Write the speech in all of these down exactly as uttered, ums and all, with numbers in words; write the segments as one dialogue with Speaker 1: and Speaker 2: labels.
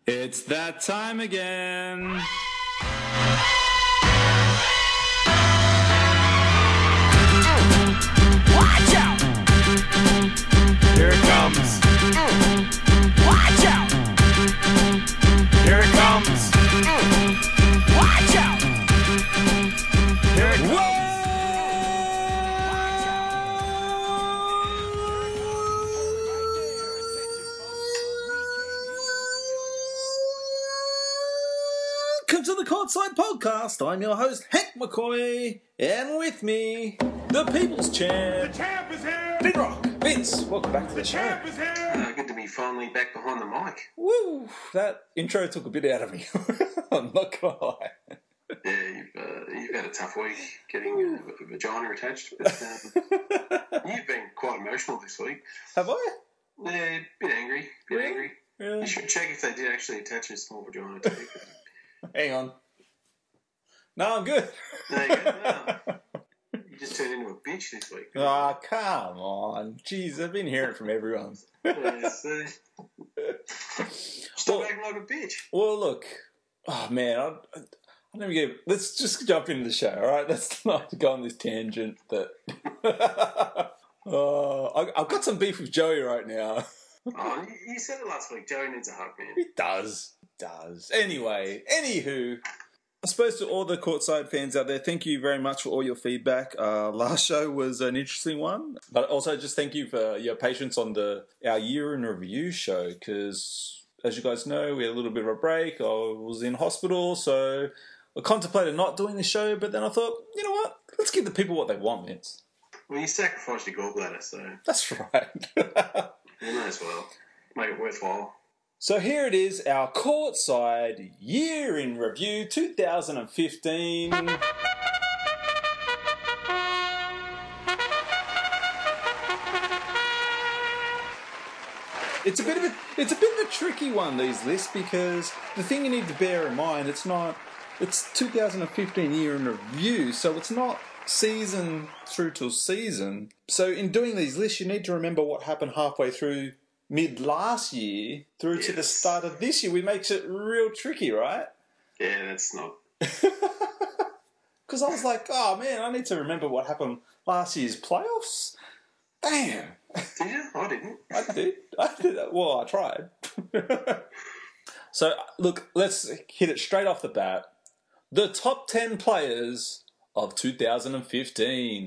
Speaker 1: It's that time again.
Speaker 2: Watch out!
Speaker 1: Here it comes.
Speaker 2: Watch out!
Speaker 1: Here it comes.
Speaker 2: Watch out!
Speaker 1: Here it comes. Welcome to the Courtside Podcast. I'm your host, Hank McCoy, and with me, the People's Champ.
Speaker 3: The champ is here!
Speaker 1: Big Rock. Vince, welcome back to the,
Speaker 3: The
Speaker 1: show.
Speaker 3: champ is here!
Speaker 4: Uh, good to be finally back behind the mic.
Speaker 1: Woo! That intro took a bit out of me. I'm not gonna lie.
Speaker 4: Yeah, you've, uh, you've had a tough week getting uh, a vagina attached, but um, you've been quite emotional this week.
Speaker 1: Have I?
Speaker 4: Yeah, a bit angry, bit
Speaker 1: Really?
Speaker 4: angry.
Speaker 1: Really?
Speaker 4: You should check if they did actually attach a small vagina to you.
Speaker 1: Hang on. No, I'm good.
Speaker 4: There you go. No. You just turned into a bitch this week.
Speaker 1: Oh, come on. Jeez, I've been hearing it from everyone.
Speaker 4: Yeah, so, stop
Speaker 1: Well-
Speaker 4: acting like a bitch.
Speaker 1: Well, look. Oh, man. I, I, I don't even get... Let's just jump into the show, all right? Let's not go on this tangent that... oh, I, I've got some beef with Joey right now.
Speaker 4: Oh, you, you said it last week. Joey needs a hug, man.
Speaker 1: He does. Does. Anyway, anywho, I suppose to all the Courtside fans out there, thank you very much for all your feedback. Uh, last show was an interesting one, but also just thank you for your patience on the our year in review show, because as you guys know, we had a little bit of a break. I was in hospital, so I contemplated not doing the show, but then I thought, you know what? Let's give the people what they want, Vince.
Speaker 4: Well, you sacrificed your gallbladder, so
Speaker 1: That's right.
Speaker 4: you may as well make it worthwhile.
Speaker 1: So here it is, our Courtside Year in Review twenty fifteen. It's a bit of a it's a bit of a tricky one, these lists, because the thing you need to bear in mind, it's not it's two thousand fifteen Year in Review, so it's not season through to season. So in doing these lists, you need to remember what happened halfway through mid last year through to the
Speaker 4: Yes.
Speaker 1: start of this year, which makes it real tricky, right?
Speaker 4: Yeah, that's not...
Speaker 1: Because I was like, oh man, I need to remember what happened last year's playoffs. Damn,
Speaker 4: Did you? I didn't.
Speaker 1: I did. I did. Well, I tried. So look, let's hit it straight off the bat. The top ten players of two thousand fifteen.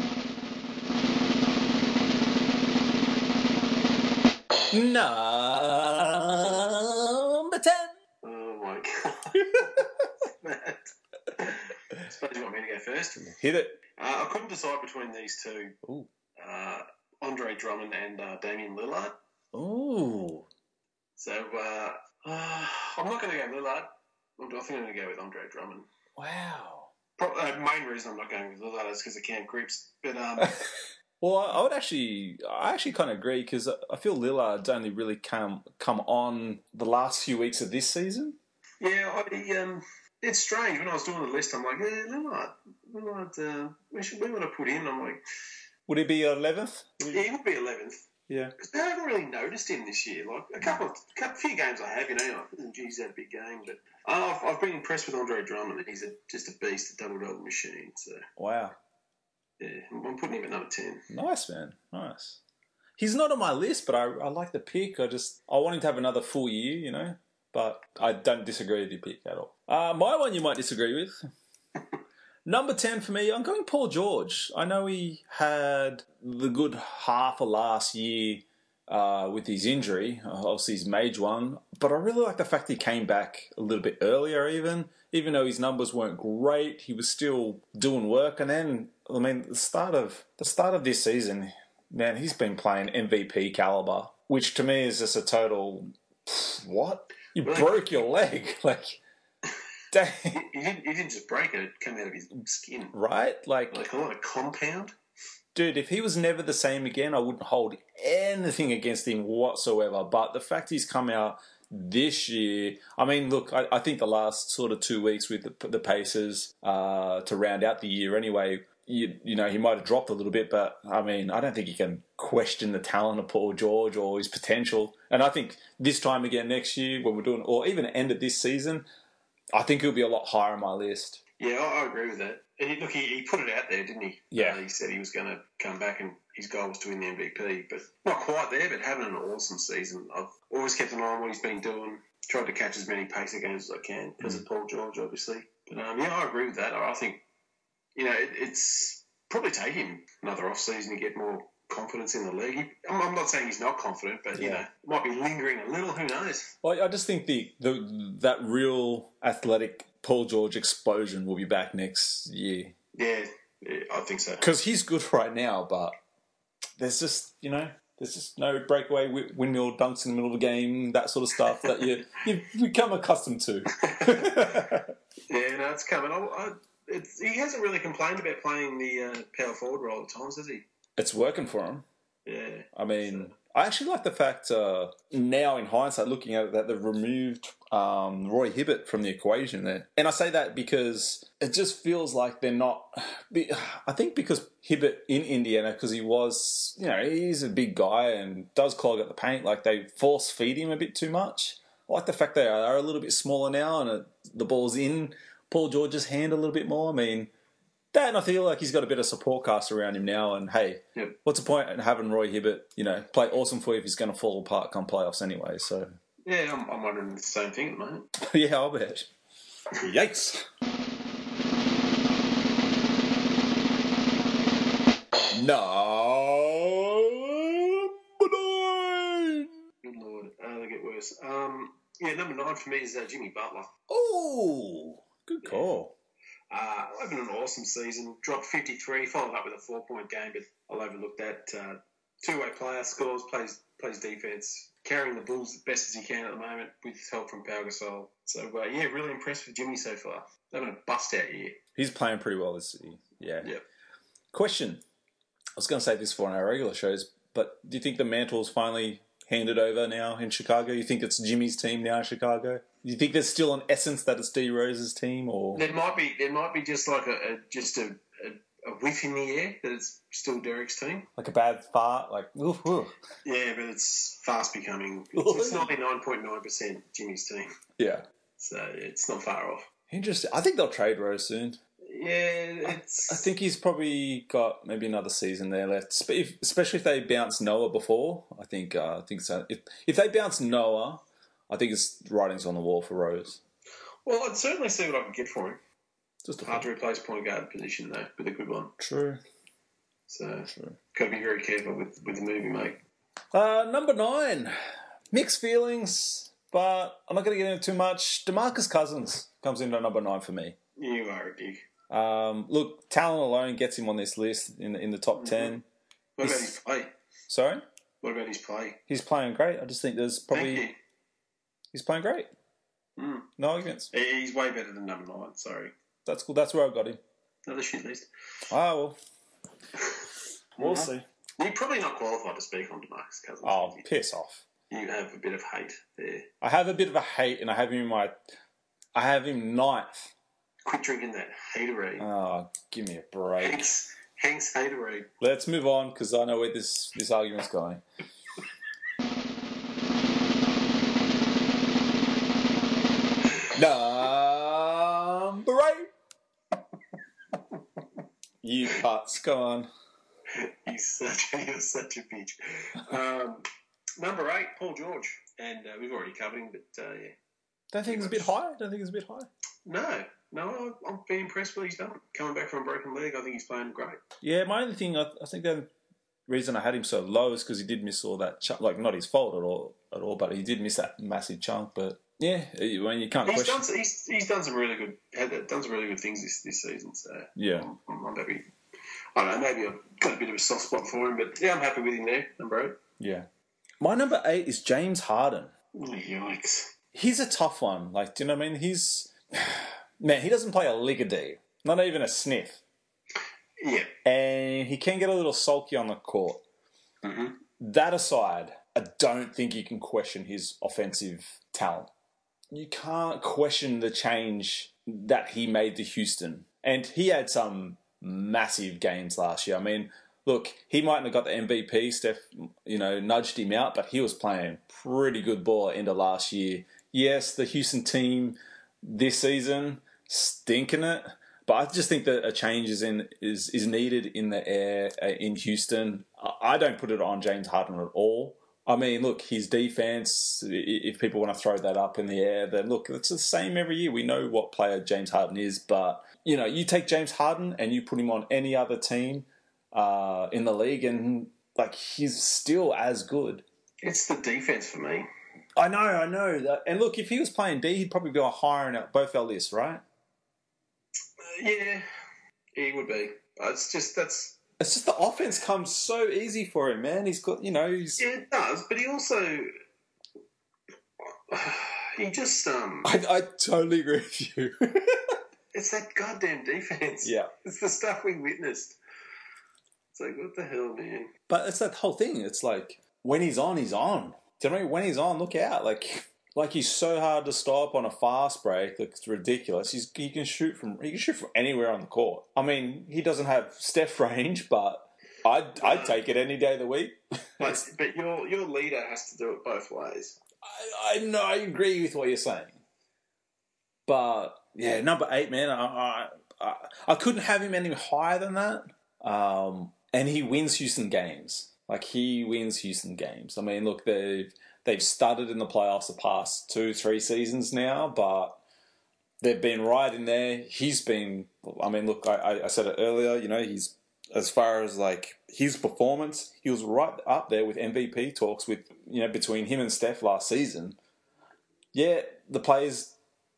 Speaker 1: Number ten.
Speaker 4: Oh my god. I suppose you want me to go first?
Speaker 1: Hit it.
Speaker 4: Uh, I couldn't decide between these two.
Speaker 1: Ooh.
Speaker 4: Uh, Andre Drummond and uh, Damian Lillard.
Speaker 1: Ooh.
Speaker 4: So uh, uh, I'm not going to go Lillard. I think I'm going to go with Andre Drummond.
Speaker 1: Wow.
Speaker 4: Pro- uh, main reason I'm not going with Lillard is because of Cam Grips. But um,
Speaker 1: Well, I would actually, I actually kind of agree, because I feel Lillard's only really come come on the last few weeks of this season.
Speaker 4: yeah, I, um, it's strange. When I was doing the list, I'm like, yeah, Lillard. Lillard, uh, we should we want to put in. I'm like,
Speaker 1: Would he be eleventh?
Speaker 4: yeah, he would be eleventh.
Speaker 1: Yeah.
Speaker 4: Because I haven't really noticed him this year. Like a couple, of, couple few games I have, you know, like, geez, he's had a big game. But uh, I've, I've been impressed with Andre Drummond. He's a, just a beast, a double double machine. So
Speaker 1: Wow.
Speaker 4: yeah, I'm, I'm putting him at number ten.
Speaker 1: Nice, man. Nice. He's not on my list, but I, I like the pick. I just, I want him to have another full year, you know. But I don't disagree with your pick at all. Uh, my one you might disagree with. Number ten for me, I'm going Paul George. I know he had the good half of last year uh, with his injury, obviously his major one, but I really like the fact he came back a little bit earlier even. Even though his numbers weren't great, he was still doing work. And then, I mean, the start of the start of this season, man, he's been playing M V P caliber, which to me is just a total, what? You broke your leg. Like, dang.
Speaker 4: He, he, didn't, he didn't just break it; it came out of his skin.
Speaker 1: Right? Like,
Speaker 4: Like a lot of compound.
Speaker 1: dude, if he was never the same again, I wouldn't hold anything against him whatsoever. But the fact he's come out this year, I mean, look, I, I think the last sort of two weeks with the, the Pacers uh, to round out the year anyway, you, you know, he might have dropped a little bit, but, I mean, I don't think you can question the talent of Paul George or his potential. And I think this time again next year when we're doing, or even end of this season, I think he'll be a lot higher on my list.
Speaker 4: Yeah, I, I agree with that. And he, look, he, he put it out there, didn't he?
Speaker 1: Yeah.
Speaker 4: Uh, he said he was going to come back and his goal was to win the M V P, but not quite there, but having an awesome season. I've always kept an eye on what he's been doing, tried to catch as many pacer games as I can because mm. of Paul George, obviously. But, um, yeah, I agree with that. I think, you know, it, it's probably take him another off-season to get more confidence in the league. He, I'm, I'm not saying he's not confident, but, you
Speaker 1: yeah.
Speaker 4: know, might be lingering a little. Who knows?
Speaker 1: Well, I just think the, the that real athletic Paul George explosion will be back next year.
Speaker 4: Yeah, yeah I think so.
Speaker 1: Because he's good right now, but there's just, you know, there's just no breakaway windmill dunks in the middle of the game, that sort of stuff that you, you've become accustomed to.
Speaker 4: Yeah, no, it's coming. I, I, it's, he hasn't really complained about playing the uh, power forward role at times, has he?
Speaker 1: It's working for him.
Speaker 4: Yeah.
Speaker 1: I mean, I actually like the fact uh, now in hindsight, looking at it, that they've removed um, Roy Hibbert from the equation there. And I say that because it just feels like they're not... I think because Hibbert in Indiana, because he was, you know, he's a big guy and does clog up the paint, like they force feed him a bit too much. I like the fact they are a little bit smaller now and it, the ball's in Paul George's hand a little bit more. I mean... That, and I feel like he's got a bit of support cast around him now. And hey,
Speaker 4: yep.
Speaker 1: what's the point in having Roy Hibbert, you know, play awesome for you if he's going to fall apart come playoffs anyway? So
Speaker 4: yeah, I'm, I'm wondering the same thing at the moment.
Speaker 1: Yeah, I'll bet. Yikes! No, nine.
Speaker 4: Good lord, uh, they get worse. Um, yeah, number nine for me is uh, Jimmy Butler.
Speaker 1: Oh, good call.
Speaker 4: Uh, having an awesome season. Dropped fifty-three, followed up with a four-point game, but I'll overlook that. Uh, two-way player, scores, plays plays defence, carrying the Bulls as best as he can at the moment with help from Pau Gasol. So, uh, yeah, really impressed with Jimmy so far. Having a bust-out year.
Speaker 1: He's playing pretty well this year. Yeah.
Speaker 4: Yep.
Speaker 1: Question. I was going to say this for one of our regular shows, but do you think the mantle's finally handed over now in Chicago? You think it's Jimmy's team now in Chicago? Do you think there's still an essence that it's D Rose's team, or
Speaker 4: there might be? There might be just like a, a just a, a, a whiff in the air that it's still Derek's team,
Speaker 1: like a bad fart, like oof, oof.
Speaker 4: Yeah, but it's fast becoming. It's, it's ninety-nine point nine percent Jimmy's team.
Speaker 1: Yeah,
Speaker 4: so it's not far off.
Speaker 1: Interesting. I think they'll trade Rose soon.
Speaker 4: Yeah, it's.
Speaker 1: I, I think he's probably got maybe another season there left, if, especially if they bounce Noah before. I think. Uh, I think so. If if they bounce Noah. I think it's writing's on the wall for Rose.
Speaker 4: Well, I'd certainly see what I can get for him.
Speaker 1: Just
Speaker 4: hard to replace point guard position though with a good one.
Speaker 1: True.
Speaker 4: So,
Speaker 1: True.
Speaker 4: Got to be very careful with, with the move you make.
Speaker 1: Uh, number nine, mixed feelings, but I'm not going to get into too much. DeMarcus Cousins comes in at number nine for me.
Speaker 4: You are a dick.
Speaker 1: Um, look, talent alone gets him on this list in the, in the top mm-hmm. ten.
Speaker 4: What He's, about his play?
Speaker 1: Sorry?
Speaker 4: What about his play?
Speaker 1: He's playing great. I just think there's probably.
Speaker 4: Thank you.
Speaker 1: He's playing great.
Speaker 4: Mm.
Speaker 1: No arguments.
Speaker 4: He's way better than number nine, sorry.
Speaker 1: That's cool. That's where I got him.
Speaker 4: Another shit list.
Speaker 1: Ah, well. We'll
Speaker 4: mm-hmm.
Speaker 1: see.
Speaker 4: You're probably not qualified to speak on DeMarcus Cousins.
Speaker 1: Oh, piss off.
Speaker 4: You have a bit of hate there.
Speaker 1: I have a bit of a hate, and I have him in my... I have him ninth.
Speaker 4: Quit drinking that haterade.
Speaker 1: Oh, give me a break.
Speaker 4: Hank's, Hank's haterade.
Speaker 1: Let's move on, because I know where this, this argument's going. Number eight. You putts, go on.
Speaker 4: He's such a, you're such a bitch. Um, number eight, Paul George. And uh, we've already covered him, but uh, yeah.
Speaker 1: Don't think it's a bit high? Don't think it's a bit high?
Speaker 4: No. No, I've been impressed with what he's done. Coming back from a broken leg, I think he's playing great.
Speaker 1: Yeah, my only thing, I, I think the reason I had him so low is because he did miss all that chunk. Like, not his fault at all, at all, but he did miss that massive chunk, but... Yeah, when you can't
Speaker 4: he's
Speaker 1: question.
Speaker 4: Done, he's, he's done some really good had done some really good things this, this season. So
Speaker 1: yeah,
Speaker 4: I'm, I'm happy. I don't know, maybe I've got a bit of a soft spot for him, but yeah, I'm happy with him there, number eight.
Speaker 1: Yeah, my number eight is James Harden.
Speaker 4: Oh, yikes!
Speaker 1: He's a tough one. Like, do you know what I mean? He's man, he doesn't play a lick a D, not even a sniff.
Speaker 4: Yeah,
Speaker 1: and he can get a little sulky on the court.
Speaker 4: Mm-hmm.
Speaker 1: That aside, I don't think you can question his offensive talent. You can't question the change that he made to Houston. And he had some massive games last year. I mean, look, he mightn't have got the M V P. Steph, you know, nudged him out, but he was playing pretty good ball at the end of last year. Yes, the Houston team this season stinking it, but I just think that a change is in is is needed in the air uh, in Houston. I don't put it on James Harden at all. I mean, look, his defense, if people want to throw that up in the air, then look, it's the same every year. We know what player James Harden is, but, you know, you take James Harden and you put him on any other team uh, in the league and, like, he's still as good.
Speaker 4: It's the defense for me.
Speaker 1: I know, I know. And look, if he was playing D, he'd probably be higher in both our lists, right?
Speaker 4: Uh, yeah, he would be. It's just, that's...
Speaker 1: It's just the offense comes so easy for him, man. He's got, you know, he's...
Speaker 4: Yeah, it does, but he also... He just... um.
Speaker 1: I, I totally agree with you.
Speaker 4: It's that goddamn defense.
Speaker 1: Yeah.
Speaker 4: It's the stuff we witnessed. It's like, what the hell, man?
Speaker 1: But it's that whole thing. It's like, when he's on, he's on. Do you know, when he's on, look out. Like, like he's so hard to stop on a fast break. Like, it's ridiculous. He's, he can shoot from he can shoot from anywhere on the court. I mean, he doesn't have Steph range, but I'd, I'd take it any day of the week.
Speaker 4: But, but your your leader has to do it both ways.
Speaker 1: I, I know, I agree with what you're saying. But, yeah, number eight, man, I, I, I, I couldn't have him any higher than that. Um, and he wins Houston games. Like, he wins Houston games. I mean, look, they've, they've studded in the playoffs the past two, three seasons now, but they've been right in there. He's been, I mean, look, I, I said it earlier, you know, he's, as far as, like, his performance, he was right up there with M V P talks with, you know, between him and Steph last season. Yeah, the players...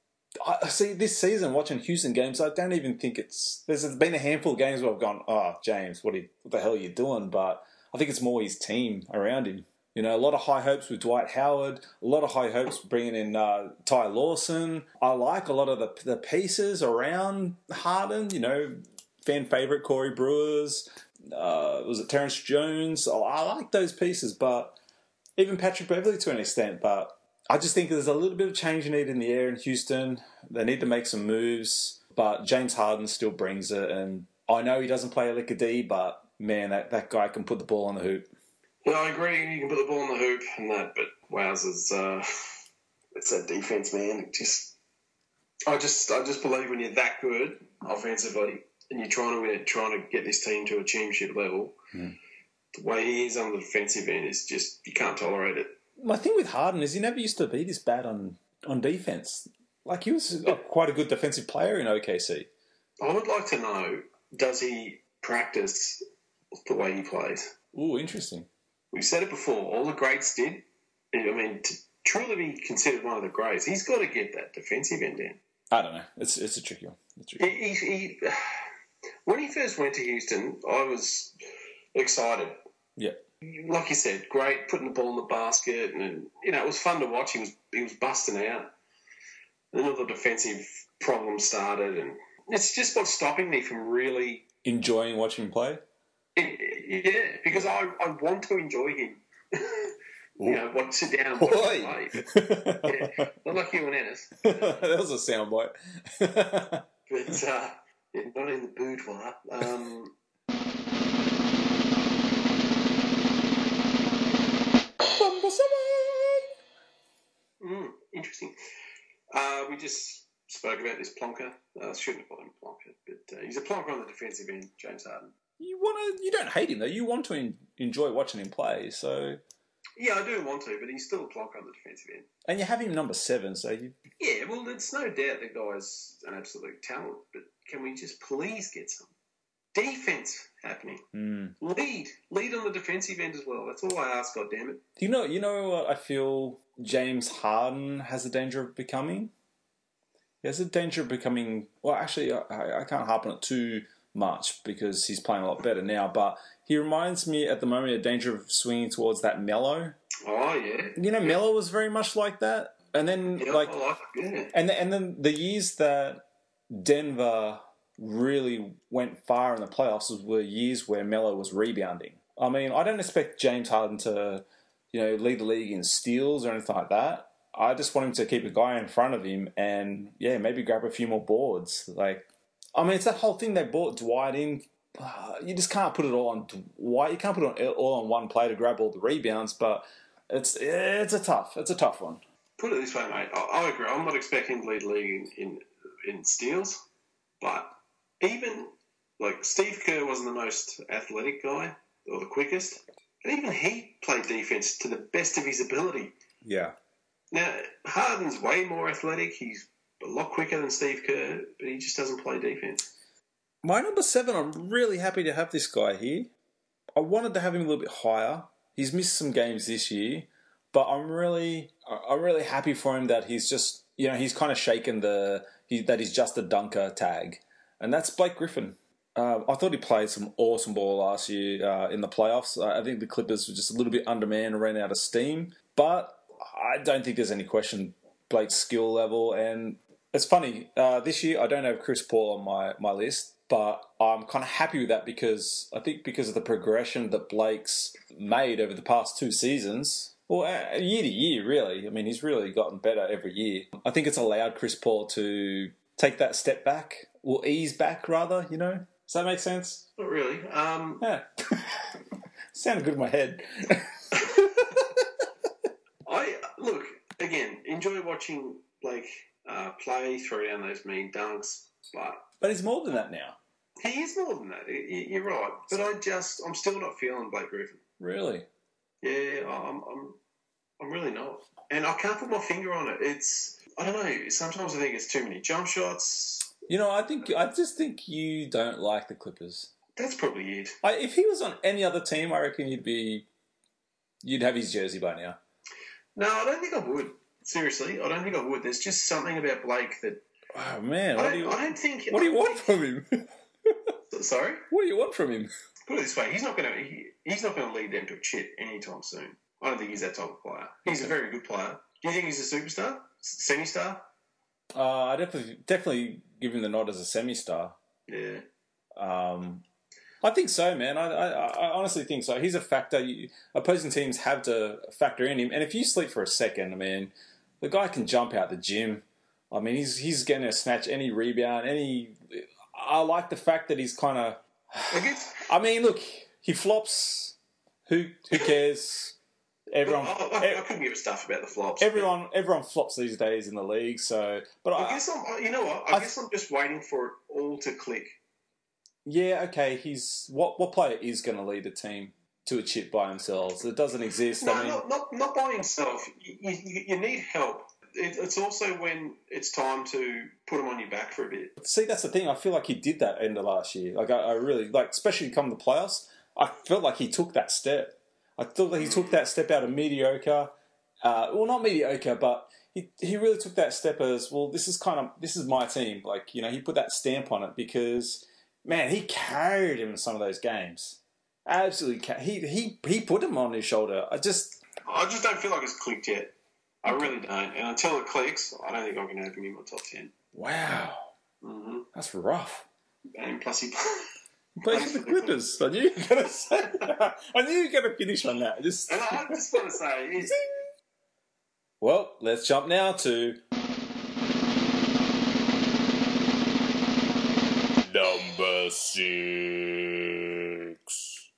Speaker 1: I see this season watching Houston games. I don't even think it's. There's been a handful of games where I've gone, "Oh, James, what, are you, what the hell are you doing?" But I think it's more his team around him. You know, a lot of high hopes with Dwight Howard. A lot of high hopes bringing in uh, Ty Lawson. I like a lot of the the pieces around Harden. You know, fan favorite Corey Brewers. Uh, was it Terrence Jones? Oh, I like those pieces, but even Patrick Beverley to an extent, but. I just think there's a little bit of change needed in the air in Houston. They need to make some moves, but James Harden still brings it. And I know he doesn't play a lick of D, but man, that, that guy can put the ball on the hoop.
Speaker 4: No, I agree. You can put the ball on the hoop and that, but wowzers, uh, it's that defense, man. It just, I just, I just believe when you're that good offensively and you're trying to win it, trying to get this team to a championship level, mm. the way he is on the defensive end is just you can't tolerate it.
Speaker 1: My thing with Harden is he never used to be this bad on, on defense. Like, he was a, quite a good defensive player in O K C.
Speaker 4: I would like to know, does he practice the way he plays?
Speaker 1: Ooh, interesting.
Speaker 4: We've said it before. All the greats did. I mean, to truly be considered one of the greats, he's got to get that defensive end in.
Speaker 1: I don't know. It's it's a tricky one. It's tricky.
Speaker 4: He, he, he, when he first went to Houston, I was excited.
Speaker 1: Yeah.
Speaker 4: Like you said, great, putting the ball in the basket, and you know it was fun to watch. He was he was busting out, and then all the defensive problems started, and it's just what's stopping me from really
Speaker 1: enjoying watching him play.
Speaker 4: It, yeah, because I, I want to enjoy him. You know, want to sit down and watch
Speaker 1: Boy.
Speaker 4: him play. Yeah, not like you and Ennis.
Speaker 1: That was a soundbite.
Speaker 4: But uh, yeah, not in the boudoir. Um, Mm, interesting. Uh, we just spoke about this Plonker. I uh, shouldn't have called him Plonker, but uh, he's a Plonker on the defensive end, James Harden.
Speaker 1: You want to? You don't hate him though. You want to en- enjoy watching him play. So
Speaker 4: yeah, I do want to, but he's still a Plonker on the defensive end.
Speaker 1: And you have him number seven, so you.
Speaker 4: Yeah, well, there's no doubt the guy's an absolute talent, but can we just please get some defense happening?
Speaker 1: Mm.
Speaker 4: Lead, lead on the defensive end as well. That's all I ask. God damn it!
Speaker 1: You know, you know what I feel James Harden has a danger of becoming. He has a danger of becoming. Well, actually, I, I can't harp on it too much because he's playing a lot better now. But he reminds me at the moment a danger of swinging towards that Melo.
Speaker 4: Oh yeah,
Speaker 1: you know,
Speaker 4: yeah.
Speaker 1: Melo was very much like that. And then
Speaker 4: yeah,
Speaker 1: like,
Speaker 4: I like yeah.
Speaker 1: and and then the years that Denver really went far in the playoffs were years where Melo was rebounding. I mean, I don't expect James Harden to, you know, lead the league in steals or anything like that. I just want him to keep a guy in front of him and, yeah, maybe grab a few more boards. Like, I mean, it's that whole thing they brought Dwight in. Uh, you just can't put it all on Dwight. You can't put it on, all on one player to grab all the rebounds. But it's it's a tough it's a tough one.
Speaker 4: Put it this way, mate. I, I agree. I'm not expecting him to lead the league in, in in steals, but even like Steve Kerr wasn't the most athletic guy or the quickest, and even he played defense to the best of his ability.
Speaker 1: Yeah.
Speaker 4: Now Harden's way more athletic. He's a lot quicker than Steve Kerr, but he just doesn't play defense.
Speaker 1: My number seven, I'm really happy to have this guy here. I wanted to have him a little bit higher. He's missed some games this year, but I'm really, I'm really happy for him that he's just, you know, he's kind of shaken the he, that he's just a dunker tag, and that's Blake Griffin. Uh, I thought he played some awesome ball last year uh, in the playoffs. Uh, I think the Clippers were just a little bit undermanned and ran out of steam, but I don't think there's any question Blake's skill level. And it's funny, uh, this year I don't have Chris Paul on my, my list, but I'm kind of happy with that because I think because of the progression that Blake's made over the past two seasons, well, uh, year to year, really. I mean, he's really gotten better every year. I think it's allowed Chris Paul to take that step back, or ease back, rather, you know? Does that make sense?
Speaker 4: Not really. Um,
Speaker 1: Yeah. Sounded good in my head.
Speaker 4: I look again. Enjoy watching Blake uh, play, throw down those mean dunks, but
Speaker 1: But he's more than that now.
Speaker 4: he is more than that. Y- You're right, but I just I'm still not feeling Blake Griffin.
Speaker 1: Really?
Speaker 4: Yeah, I'm I'm I'm really not, and I can't put my finger on it. It's I don't know. Sometimes I think it's too many jump shots.
Speaker 1: You know, I think I just think you don't like the Clippers.
Speaker 4: That's probably it.
Speaker 1: I, if he was on any other team, I reckon you'd be, you'd have his jersey by now.
Speaker 4: No, I don't think I would. Seriously, I don't think I would. There's just something about Blake that
Speaker 1: Oh man,
Speaker 4: I
Speaker 1: what
Speaker 4: don't,
Speaker 1: do you
Speaker 4: I don't think.
Speaker 1: what do you want from him?
Speaker 4: Sorry.
Speaker 1: What do you want from him?
Speaker 4: Put it this way: he's not going to he, he's not going to lead them to a chip anytime soon. I don't think he's that type of player. He's a very good player. Do you think he's a superstar, semi-star?
Speaker 1: Uh, I definitely definitely give him the nod as a semi-star.
Speaker 4: Yeah.
Speaker 1: Um, I think so, man. I, I, I honestly think so. He's a factor. You, opposing teams have to factor in him. And if you sleep for a second, I mean, the guy can jump out the gym. I mean, he's he's going to snatch any rebound, any. I like the fact that he's kind of.
Speaker 4: I guess.
Speaker 1: I mean, look, he flops. Who who cares? Everyone,
Speaker 4: I, I, I couldn't give a stuff about the flops.
Speaker 1: everyone, everyone flops these days in the league. So, but
Speaker 4: I,
Speaker 1: I,
Speaker 4: guess I'm. You know what? I,
Speaker 1: I-
Speaker 4: guess I'm just waiting for it all to click.
Speaker 1: yeah, okay. He's what? What player is going to lead a team to a chip by themselves? It doesn't exist.
Speaker 4: No,
Speaker 1: I mean,
Speaker 4: not, not not by himself. You, you, you need help. It, it's also when it's time to put him on your back for a bit.
Speaker 1: see, that's the thing. I feel like he did that end of last year. Like, I, I really like, especially come the playoffs. I felt like he took that step. I thought that he took that step out of mediocre. Uh, well, not mediocre, but he he really took that step as well. This is kind of this is my team. Like, you know, he put that stamp on it because man, he carried him in some of those games. Absolutely, ca- he he he put him on his shoulder. I just
Speaker 4: I just don't feel like it's clicked yet. I really don't. And until it clicks, I don't think I can have him in my top ten.
Speaker 1: wow,
Speaker 4: Mm-hmm.
Speaker 1: that's rough.
Speaker 4: And plus, he
Speaker 1: Plays for the Clippers. I knew you were gonna say that. I knew you were gonna finish on that. Just
Speaker 4: and I just want to say, it's,
Speaker 1: well, let's jump now to number six.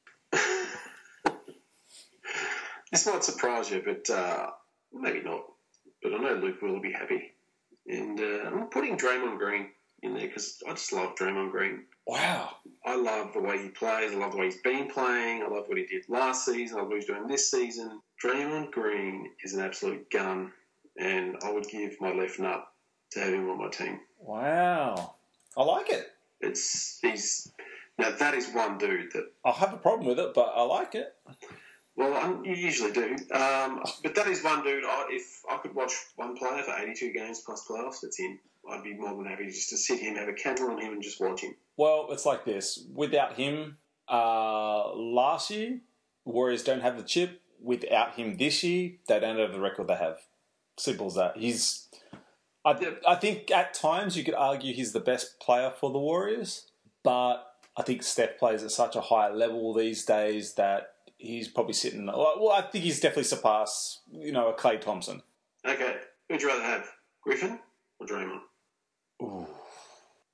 Speaker 4: this might surprise you, but uh, maybe not. But I know Luke will be happy. And uh, I'm putting Draymond Green in there because I just love Draymond Green.
Speaker 1: Wow.
Speaker 4: I love the way he plays. I love the way he's been playing. I love what he did last season. I love what he's doing this season. Draymond Green is an absolute gun, and I would give my left nut to have him on my team.
Speaker 1: Wow. I like it.
Speaker 4: It's he's now that is one dude that
Speaker 1: I'll have a problem with it, but I like it.
Speaker 4: well I, you usually do, um, but that is one dude. I, if I could watch one player for eighty-two games plus playoffs, that's him. I'd be more than happy just to sit him, have a camera on him, and just watch him.
Speaker 1: Well, it's like this. Without him, uh, last year, Warriors don't have the chip. Without him this year, they don't have the record they have. Simple as that. He's. I,
Speaker 4: Yep.
Speaker 1: I think at times you could argue he's the best player for the Warriors, but I think Steph plays at such a high level these days that he's probably sitting. Well, I think he's definitely surpassed, you know, a Klay Thompson.
Speaker 4: Okay, who'd you rather have, Griffin or Draymond?
Speaker 1: Ooh.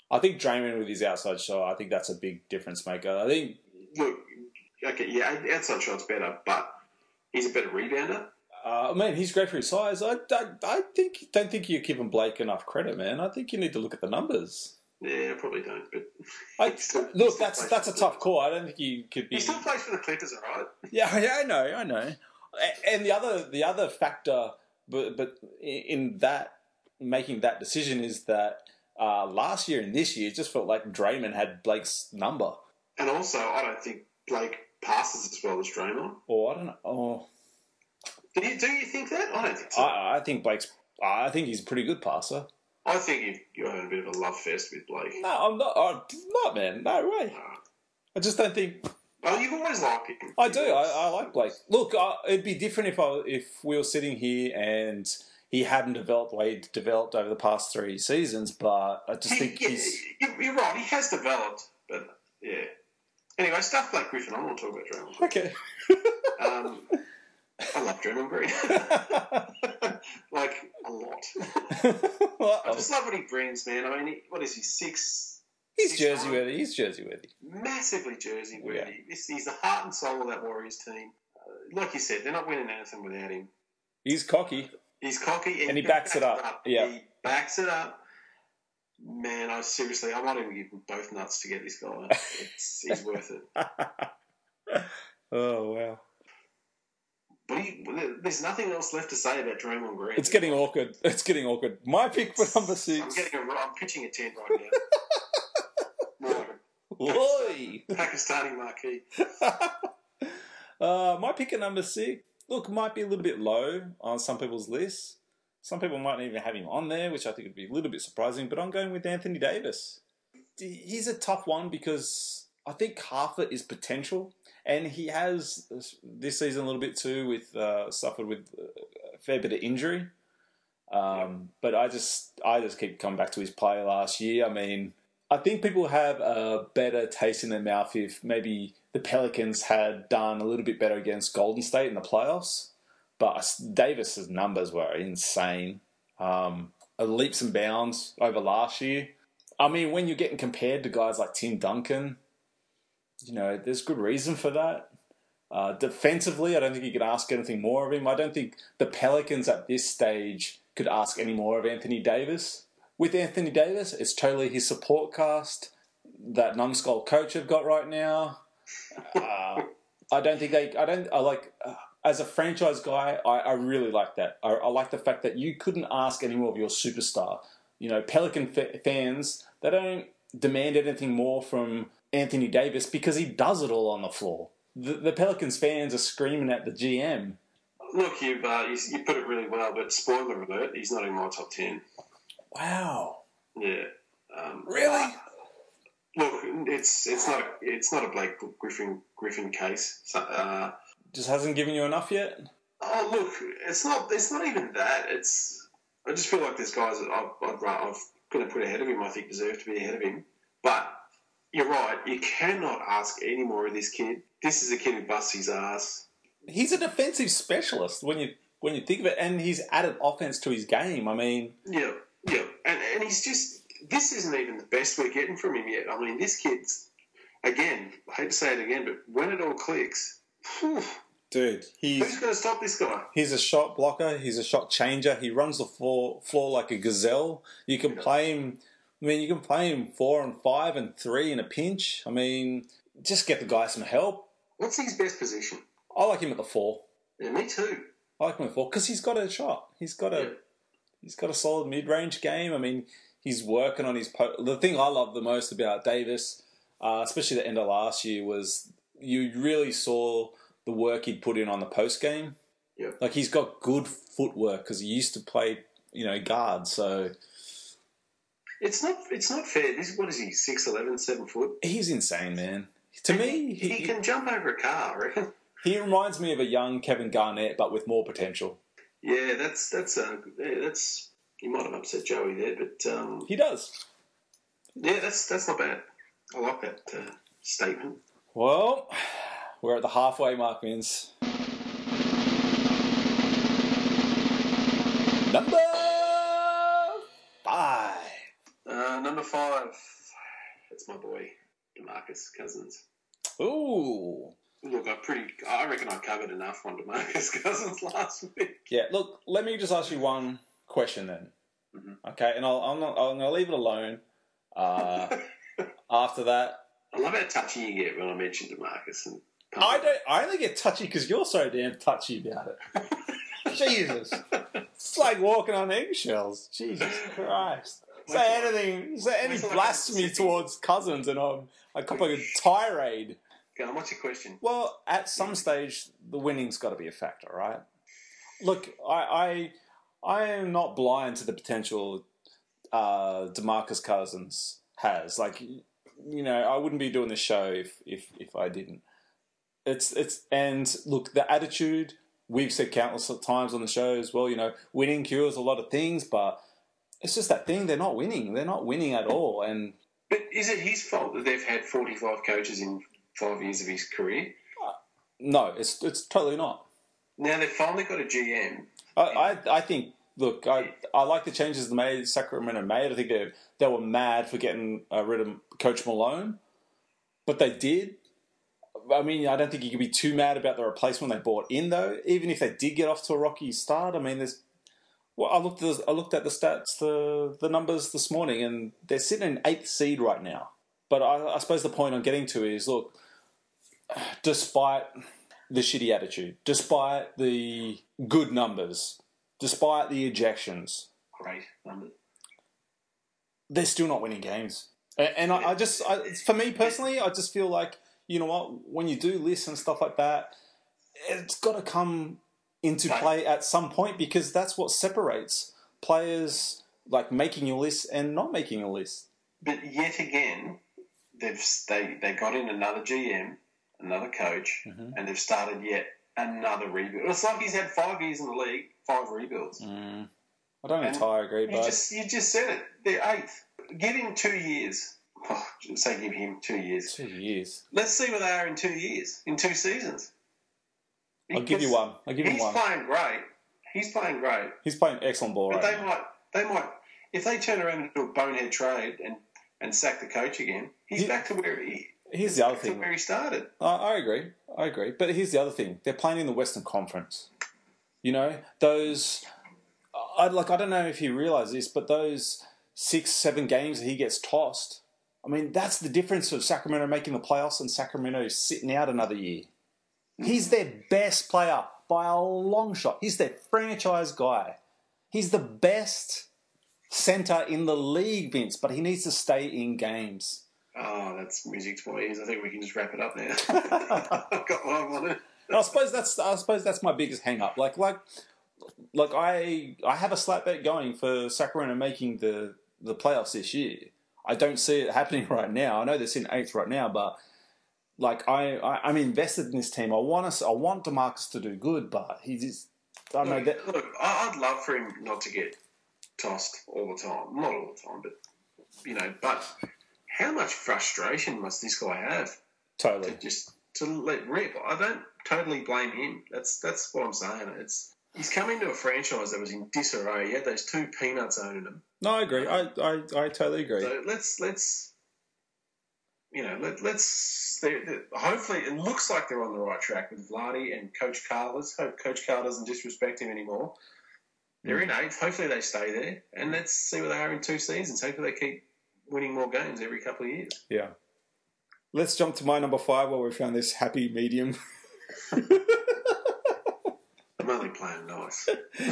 Speaker 1: I think Draymond with his outside shot, I think that's a big difference maker. I think,
Speaker 4: Look, okay, yeah, outside shot's better, but he's a better rebounder.
Speaker 1: uh, man, he's great for his size. I, I, I think don't think you're giving Blake enough credit, man. I think you need to look at the numbers.
Speaker 4: Yeah, I probably don't. But
Speaker 1: I,
Speaker 4: he still- he
Speaker 1: look,
Speaker 4: still
Speaker 1: that's
Speaker 4: plays
Speaker 1: that's
Speaker 4: for
Speaker 1: a
Speaker 4: the
Speaker 1: tough
Speaker 4: Clippers.
Speaker 1: call. I don't think you could be.
Speaker 4: He still plays for the Clippers, all right?
Speaker 1: Yeah, yeah, I know, I know. A- And the other the other factor, but but in that making that decision is that uh, last year and this year, it just felt like Draymond had Blake's number.
Speaker 4: And also, I don't think Blake passes as well as Draymond.
Speaker 1: Or I don't know. Oh,
Speaker 4: Do you, do you think that? I don't think so. I,
Speaker 1: I, I think Blake's. I think he's a pretty good passer.
Speaker 4: think you, you're having a bit of a love fest with Blake.
Speaker 1: No, I'm not. I'm not, man. No way.
Speaker 4: Uh,
Speaker 1: I just don't think.
Speaker 4: well, you've always liked him.
Speaker 1: I do. I, I like Blake. Look, I, it'd be different if I if we were sitting here and he hadn't developed the way he developed over the past three seasons. But I just
Speaker 4: He-
Speaker 1: think
Speaker 4: yeah,
Speaker 1: he's.
Speaker 4: you- You're right. He has developed, but yeah. Anyway, stuff like Griffin. I want to talk about Draymond.
Speaker 1: Okay.
Speaker 4: Um, I love Draymond Green. Like, a lot.
Speaker 1: Well,
Speaker 4: I just love what he brings, man. I mean, he, what is he, six?
Speaker 1: he's
Speaker 4: six
Speaker 1: jersey
Speaker 4: nine?
Speaker 1: worthy. He's jersey worthy.
Speaker 4: Massively jersey worthy.
Speaker 1: Yeah.
Speaker 4: This, he's the heart and soul of that Warriors team. Uh, like you said, they're not winning anything without him.
Speaker 1: He's cocky.
Speaker 4: He's cocky
Speaker 1: And he backs it up. Yeah.
Speaker 4: He backs it up. Man, I seriously, I might even give them both nuts to get this guy. It's, he's worth it.
Speaker 1: Oh wow.
Speaker 4: But he, there's nothing else left to say about Draymond Green.
Speaker 1: It's getting awkward. It's getting awkward. My pick for number
Speaker 4: I'm
Speaker 1: six.
Speaker 4: getting a, I'm pitching a tent right now. More like
Speaker 1: Oi.
Speaker 4: a Pakistani marquee.
Speaker 1: uh, my pick at number six. Look, might be a little bit low on some people's lists. Some people might even have him on there, which I think would be a little bit surprising. But I'm going with Anthony Davis. He's a tough one because I think half it is potential. And he has, this season a little bit too, with uh, suffered with a fair bit of injury. Um, but I just I just keep coming back to his play last year. I mean, I think people have a better taste in their mouth if maybe the Pelicans had done a little bit better against Golden State in the playoffs. But Davis's numbers were insane. Um, leaps and bounds over last year. I mean, when you're getting compared to guys like Tim Duncan, you know, there's good reason for that. Uh, defensively, I don't think you could ask anything more of him. I don't think the Pelicans at this stage could ask any more of Anthony Davis. With Anthony Davis, it's totally his support cast, that numbskull coach I've got right now. Uh, I don't think they. I don't. I like uh, as a franchise guy. I, I really like that. I, I like the fact that you couldn't ask any more of your superstar. You know, Pelican fa- fans, they don't demand anything more from Anthony Davis because he does it all on the floor. The, the Pelicans fans are screaming at the G M.
Speaker 4: Look, you've, uh, you, you put it really well, but spoiler alert, he's not in my top ten.
Speaker 1: Wow.
Speaker 4: Yeah. Um,
Speaker 1: Really?
Speaker 4: Look, it's it's not a, it's not a Blake Griffin Griffin case. So, uh,
Speaker 1: Just hasn't given you enough yet?
Speaker 4: oh, look, it's not it's not even that. It's I just feel like there's guys that I've, I've, I've going to put ahead of him. I think deserve to be ahead of him. But you're right. You cannot ask any more of this kid. This is a kid who busts his ass.
Speaker 1: He's a defensive specialist when you when you think of it, and he's added offense to his game. I mean,
Speaker 4: Yeah, yeah, and and he's just. This isn't even the best we're getting from him yet. I mean, this kid's again. I hate to say it again, but when it all clicks, whew,
Speaker 1: dude, he's
Speaker 4: who's going to stop this guy?
Speaker 1: he's a shot blocker. He's a shot changer. He runs the floor floor like a gazelle. You can play him. I mean, you can play him four and five and three in a pinch. I mean, just get the guy some help.
Speaker 4: What's his best position?
Speaker 1: I like him at the four.
Speaker 4: Yeah, me too.
Speaker 1: I like him at the four because he's got a shot. He's got a
Speaker 4: Yeah.
Speaker 1: he's got a solid mid range game. I mean, he's working on his. Po- the thing I love the most about Davis, uh, especially the end of last year, was you really saw the work he'd put in on the post game.
Speaker 4: Yeah.
Speaker 1: Like he's got good footwork because he used to play, you know, guard. So
Speaker 4: It's not. It's not fair. This what is he? Six eleven, seven foot.
Speaker 1: he's insane, man. To me,
Speaker 4: he,
Speaker 1: he,
Speaker 4: can jump over a car. I reckon.
Speaker 1: he reminds me of a young Kevin Garnett, but with more potential.
Speaker 4: Yeah, that's that's uh, yeah, that's. You might have upset Joey there, but um,
Speaker 1: He does.
Speaker 4: yeah, that's that's not bad. I like that uh, statement.
Speaker 1: Well, we're at the halfway mark, Vince. Number five.
Speaker 4: Uh, number five, That's my boy, DeMarcus Cousins.
Speaker 1: Ooh.
Speaker 4: Look, I pretty. I reckon I covered enough on DeMarcus Cousins last week.
Speaker 1: Yeah, look, let me just ask you one question then.
Speaker 4: Mm-hmm.
Speaker 1: Okay, and I'll, I'm, not, I'm going to leave it alone. Uh, after that,
Speaker 4: I love how touchy you get when I mention DeMarcus. And
Speaker 1: I don't. I only get touchy because you're so damn touchy about it. Jesus, it's like walking on eggshells. Jesus Christ! Say anything, say any blasphemy towards Cousins, and I'm I cop like a tirade.
Speaker 4: Go on, what's your question?
Speaker 1: Well, at some stage, the winning's got to be a factor, right? Look, I, I, I am not blind to the potential uh, DeMarcus Cousins has. Like, you know, I wouldn't be doing this show if, if, if I didn't. It's it's and look, the attitude we've said countless times on the show as well. You know, winning cures a lot of things, but it's just that thing. They're not winning. They're not winning at all. And
Speaker 4: but is it his fault that they've had forty-five coaches in five years of his career?
Speaker 1: No, it's it's totally not.
Speaker 4: Now they've finally got a G M.
Speaker 1: I, I, I think, look, I I like the changes they made, Sacramento made. I think they, they were mad for getting uh, rid of Coach Malone, but they did. I mean, I don't think you could be too mad about the replacement they brought in, though. Even if they did get off to a rocky start, I mean, there's. Well, I looked at the, I looked at the stats, the the numbers this morning, and they're sitting in eighth seed right now. But I, I suppose the point I'm getting to is, look, despite the shitty attitude, despite the good numbers, despite the ejections,
Speaker 4: Great numbers.
Speaker 1: they're still not winning games. And, and I, I just, I, for me personally, I just feel like, you know what, when you do lists and stuff like that, it's got to come into play at some point, because that's what separates players like making your list and not making a list.
Speaker 4: But yet again, they've they, they got in another G M, another coach,
Speaker 1: mm-hmm.
Speaker 4: and they've started yet another rebuild. It's like he's had five years in the league, five rebuilds.
Speaker 1: Mm. I don't
Speaker 4: And
Speaker 1: entirely agree,
Speaker 4: you
Speaker 1: but
Speaker 4: just you just said it. They're eighth. Give him two years. Oh, say give him two years.
Speaker 1: two years.
Speaker 4: Let's see where they are in two years, in two seasons.
Speaker 1: I'll give you one. I'll give you
Speaker 4: he's
Speaker 1: one.
Speaker 4: He's playing great. He's playing great.
Speaker 1: He's playing excellent ball
Speaker 4: but
Speaker 1: right
Speaker 4: they
Speaker 1: now.
Speaker 4: might, they might, if they turn around and do a bonehead trade and, and sack the coach again, he's
Speaker 1: He-
Speaker 4: back to where he.
Speaker 1: Here's the other
Speaker 4: back to
Speaker 1: thing.
Speaker 4: where he started.
Speaker 1: I, I agree. I agree. But here's the other thing. They're playing in the Western Conference. You know, those... I like. I don't know if you realise this, but those six, seven games that he gets tossed, I mean, that's the difference of Sacramento making the playoffs and Sacramento sitting out another year. He's their best player by a long shot. He's their franchise guy. He's the best centre in the league, Vince, but he needs to stay in games.
Speaker 4: Oh, that's music to my ears. I think we can just wrap it up now. I've got what I wanted.
Speaker 1: I suppose that's I suppose that's my biggest hang up. Like like like I I have a slap bet going for Sacramento making the, the playoffs this year. I don't see it happening right now. I know they're sitting eighth right now, but like I, I I'm invested in this team. I want us I want DeMarcus to do good, but he just I don't know
Speaker 4: Look,
Speaker 1: that
Speaker 4: look, I- I'd love for him not to get tossed all the time. Not all the time, but you know. But how much frustration must this guy have
Speaker 1: totally.
Speaker 4: to just to let rip? I don't totally blame him. That's that's what I'm saying. It's he's come into a franchise that was in disarray. He had those two peanuts owning him.
Speaker 1: No, I agree. I, I, I totally agree.
Speaker 4: So let's let's you know let let's they're, they're, hopefully it looks like they're on the right track with Vladi and Coach Carl. Let's hope Coach Carl doesn't disrespect him anymore. They're in eighth. Hopefully they stay there, and let's see where they are in two seasons. Hopefully they keep winning more games every couple of years.
Speaker 1: Yeah. Let's jump to my number five while we found this happy medium.
Speaker 4: I'm only playing nice.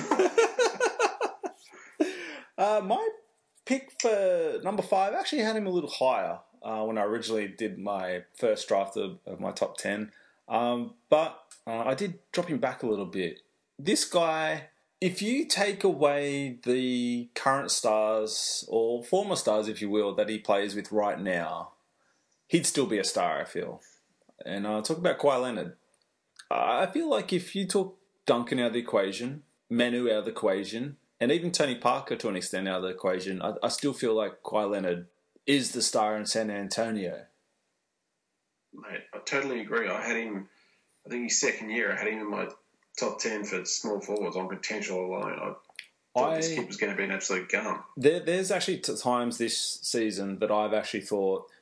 Speaker 1: uh, my pick for number five, I actually had him a little higher uh, when I originally did my first draft of, of my top ten. Um, but uh, I did drop him back a little bit. This guy, if you take away the current stars, or former stars, if you will, that he plays with right now, he'd still be a star, I feel. And uh, talk about Kawhi Leonard. I feel like if you took Duncan out of the equation, Manu out of the equation, and even Tony Parker to an extent out of the equation, I, I still feel like Kawhi Leonard is the star in San Antonio.
Speaker 4: Mate, I totally agree. I had him, I think his second year, I had him in my top ten for small forwards on potential alone. I thought
Speaker 1: I,
Speaker 4: this kid was going to be an absolute gun.
Speaker 1: there, there's actually t- times this season that I've actually thought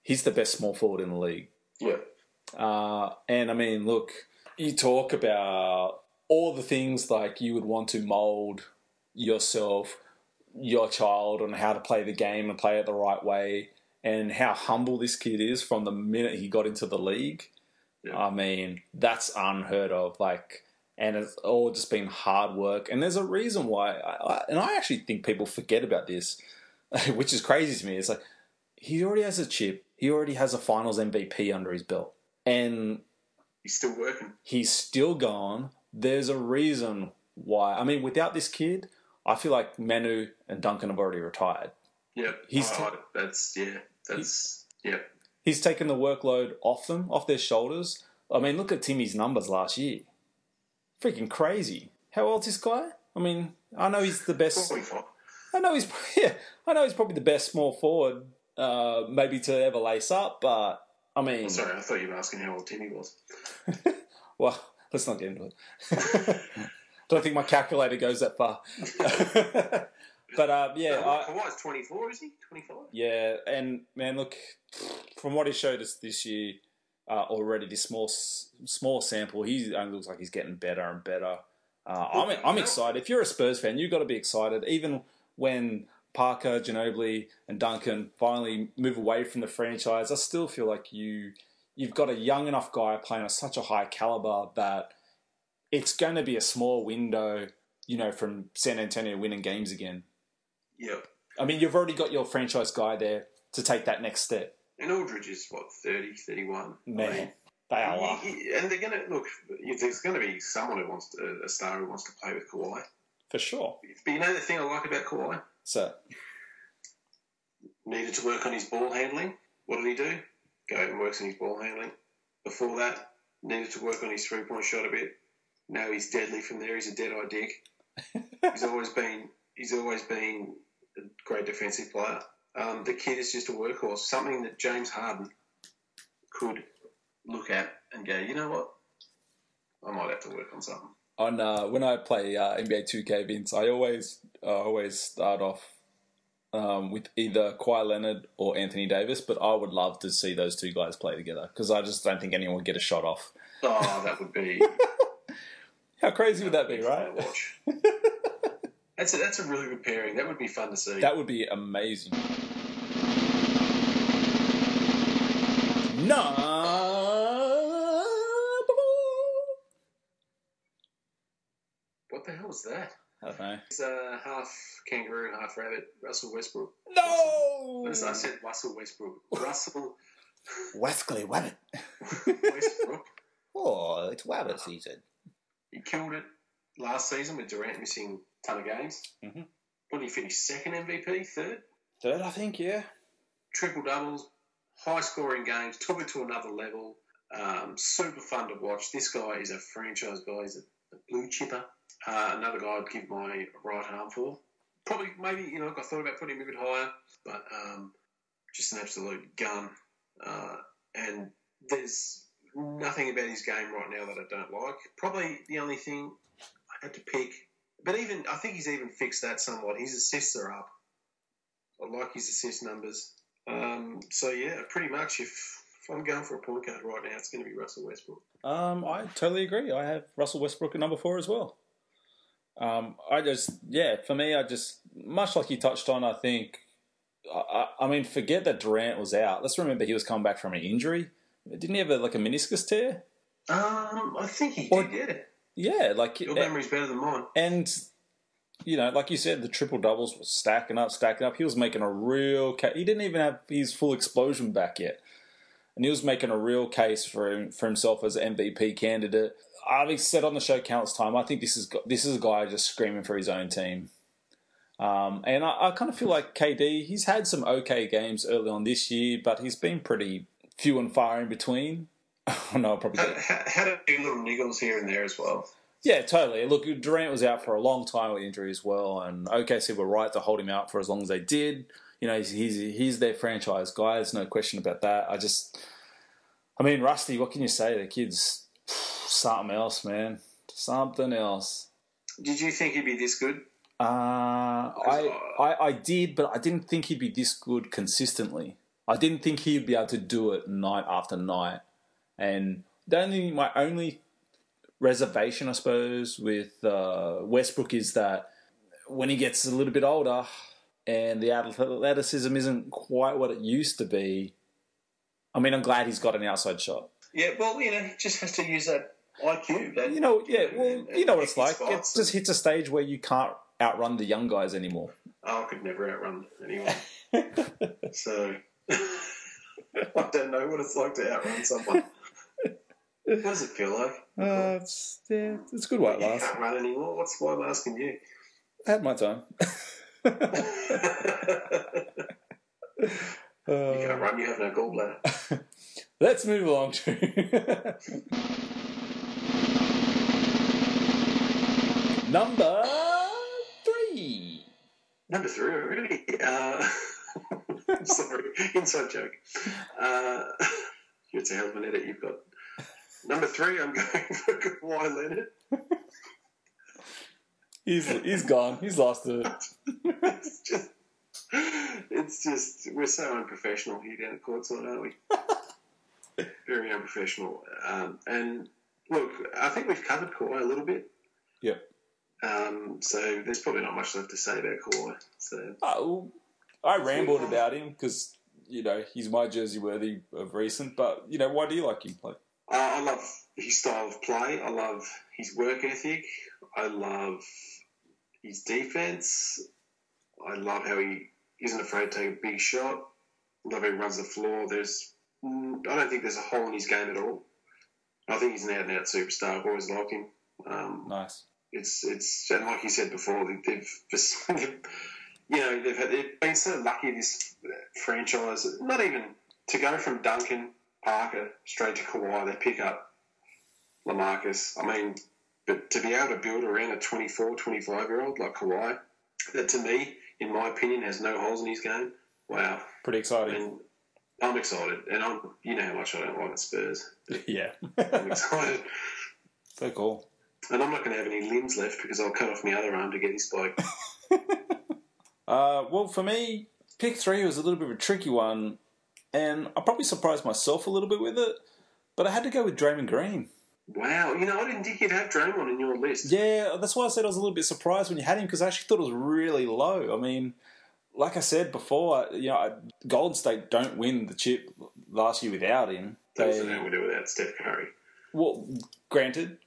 Speaker 1: he's the best small forward in the league.
Speaker 4: Yeah.
Speaker 1: Uh, and I mean, look, you talk about all the things like you would want to mould yourself, your child, on how to play the game and play it the right way, and how humble this kid is from the minute he got into the league.
Speaker 4: Yeah.
Speaker 1: I mean, that's unheard of. Like, and it's all just been hard work. And there's a reason why, I, I, and I actually think people forget about this, which is crazy to me. It's like, he already has a chip. He already has a finals M V P under his belt. And
Speaker 4: He's still working.
Speaker 1: he's still gone. There's a reason why. I mean, without this kid, I feel like Manu and Duncan have already retired.
Speaker 4: Yeah.
Speaker 1: He's
Speaker 4: I-
Speaker 1: t-
Speaker 4: I- that's, yeah. That's, yeah.
Speaker 1: He's taken the workload off them, off their shoulders. I mean, look at Timmy's numbers last year. Freaking crazy. How old's this guy? I mean, I know he's the best.
Speaker 4: forty-five.
Speaker 1: I know he's yeah. I know he's probably the best small forward, uh, maybe to ever lace up. But I mean,
Speaker 4: Oh, sorry, I thought you were asking how old Timmy was.
Speaker 1: well, let's not get into it. Don't think my calculator goes that far. But uh, yeah,
Speaker 4: No,
Speaker 1: I,
Speaker 4: Kawhi's twenty-four, is he? twenty-five?
Speaker 1: yeah, and man, look, from what he showed us this year, uh, already this small small sample, he only looks like he's getting better and better. Uh, I'm I'm excited. If you're a Spurs fan, you've got to be excited. Even when Parker, Ginobili, and Duncan finally move away from the franchise, I still feel like you you've got a young enough guy playing at such a high caliber that it's going to be a small window, you know, from San Antonio winning games again.
Speaker 4: Yeah.
Speaker 1: I mean, you've already got your franchise guy there to take that next step.
Speaker 4: And Aldridge is, what, thirty, thirty-one?
Speaker 1: Man,
Speaker 4: I mean,
Speaker 1: they are
Speaker 4: he-
Speaker 1: lucky.
Speaker 4: he- and they're going to, look, there's going to be someone who wants to, a star who wants to play with Kawhi.
Speaker 1: For sure.
Speaker 4: But you know the thing I like about Kawhi?
Speaker 1: So,
Speaker 4: Needed to work on his ball handling. What did he do? Go out and works on his ball handling. Before that, needed to work on his three-point shot a bit. Now he's deadly from there. He's a dead-eye dick. he's always been he's always been a great defensive player. Um, the kid is just a workhorse. Something that James Harden could look at and go, you know what? I might have to work on something.
Speaker 1: on uh, when I play uh, N B A two K, Vince, I always uh, always start off um, with either Kawhi Leonard or Anthony Davis, but I would love to see those two guys play together because I just don't think anyone would get a shot off.
Speaker 4: Oh, that would be
Speaker 1: How crazy would that be,
Speaker 4: fun
Speaker 1: right?
Speaker 4: to watch. That's a, that's a really good pairing. That would be fun to see.
Speaker 1: That would be amazing. No.
Speaker 4: What the hell was that?
Speaker 1: I don't know.
Speaker 4: It's uh, half kangaroo, half rabbit. Russell Westbrook.
Speaker 1: No.
Speaker 4: What is I said Russell Westbrook. Russell
Speaker 1: Wesley Wabbit.
Speaker 4: Westbrook.
Speaker 1: Oh, it's Wabbit season.
Speaker 4: He killed it last season with Durant missing a ton of games.
Speaker 1: Mhm.
Speaker 4: What did he finish? Second M V P? Third?
Speaker 1: Third, I think, yeah.
Speaker 4: Triple doubles, high scoring games, took it to another level. Um, super fun to watch. This guy is a franchise guy. He's a, a blue chipper. Uh, another guy I'd give my right arm for. Probably, maybe, you know, I thought about putting him a bit higher, but um, just an absolute gun. Uh, and there's nothing about his game right now that I don't like. Probably the only thing I had to pick, but even I think he's even fixed that somewhat. His assists are up. I like his assist numbers. Um, so yeah, pretty much if, if I'm going for a point guard right now, it's going to be Russell Westbrook.
Speaker 1: Um, I totally agree. I have Russell Westbrook at number four as well. Um, I just, yeah, for me, I just, much like you touched on, I think, I, I, I mean, forget that Durant was out. Let's remember he was coming back from an injury. Didn't he have a, like a meniscus tear?
Speaker 4: Um, I think he
Speaker 1: Or-
Speaker 4: did get it.
Speaker 1: Yeah, like,
Speaker 4: Your memory's better than mine.
Speaker 1: and, you know, like you said, the triple doubles was stacking up, stacking up. He was making a real case. He didn't even have his full explosion back yet. And he was making a real case for him, for himself as an M V P candidate. I've said on the show countless times, I think this is this is a guy just screaming for his own team. Um, and I, I kind of feel like K D, he's had some okay games early on this year, but he's been pretty few and far in between. Oh, no, I'll probably
Speaker 4: Had,
Speaker 1: get it.
Speaker 4: had had a few little niggles here and there as well.
Speaker 1: Yeah, totally. Look, Durant was out for a long time with injury as well, and O K C were right to hold him out for as long as they did. You know, he's he's, he's their franchise guy. There's no question about that. I just, I mean, Rusty, what can you say? The kid's something else, man. Something else.
Speaker 4: Did you think he'd be this good?
Speaker 1: Uh, I, I I did, but I didn't think he'd be this good consistently. I didn't think he'd be able to do it night after night. And the only my only reservation, I suppose, with uh, Westbrook is that when he gets a little bit older and the athleticism isn't quite what it used to be. I mean, I'm glad he's got an outside shot.
Speaker 4: Yeah, well, you know, he just has to use that I Q. That,
Speaker 1: You know, yeah, well,
Speaker 4: and- and
Speaker 1: you know what it's
Speaker 4: pick his
Speaker 1: like. It
Speaker 4: spots.
Speaker 1: just hits a stage where you can't outrun the young guys anymore.
Speaker 4: Oh, I could never outrun anyone. So, I don't know what it's like to outrun someone. What does it feel like?
Speaker 1: Uh, it's, yeah, it's good while it
Speaker 4: You
Speaker 1: lasts.
Speaker 4: can't run anymore. What's why I'm asking you?
Speaker 1: I had my time.
Speaker 4: You can't run. You have no gallbladder.
Speaker 1: Let's move along to number three.
Speaker 4: Number three, really? Uh, sorry, inside joke. Uh, it's a hell of an edit you've got. Number three, I'm going for Kawhi Leonard.
Speaker 1: He's he's gone. He's lost it.
Speaker 4: It's just, it's just, we're so unprofessional here down at Courtside, aren't we? Very unprofessional. Um, and look, I think we've covered Kawhi a little bit.
Speaker 1: Yep.
Speaker 4: Um, so there's probably not much left to say about Kawhi. So
Speaker 1: Oh, I rambled about him because you know he's my jersey worthy of recent. But you know, why do you like him play?
Speaker 4: Uh, I love his style of play. I love his work ethic. I love his defense. I love how he isn't afraid to take a big shot. I love how he runs the floor. There's, I don't think there's a hole in his game at all. I think he's an out-and-out superstar. I've always liked him. Um,
Speaker 1: Nice.
Speaker 4: it's it's and like you said before, they- they've just, you know they've had, they've been so lucky this franchise. Not even to go from Duncan Parker straight to Kawhi, they pick up LaMarcus. I mean, but to be able to build around a twenty-four, twenty-five-year-old like Kawhi, that to me, in my opinion, has no holes in his game. Wow.
Speaker 1: Pretty exciting.
Speaker 4: And I'm excited. And I'm, you know how much I don't like the Spurs.
Speaker 1: Yeah.
Speaker 4: I'm excited.
Speaker 1: So cool.
Speaker 4: And I'm not going to have any limbs left because I'll cut off my other arm to get this bloke.
Speaker 1: Uh, well, for me, pick three was a little bit of a tricky one, and I probably surprised myself a little bit with it, but I had to go with Draymond Green.
Speaker 4: Wow. You know, I didn't think you'd have Draymond in your list.
Speaker 1: Yeah, that's why I said I was a little bit surprised when you had him, because I actually thought it was really low. I mean, like I said before, you know, Golden State don't win the chip last year without him.
Speaker 4: That was
Speaker 1: They-
Speaker 4: nothing we do without Steph Curry.
Speaker 1: well, granted,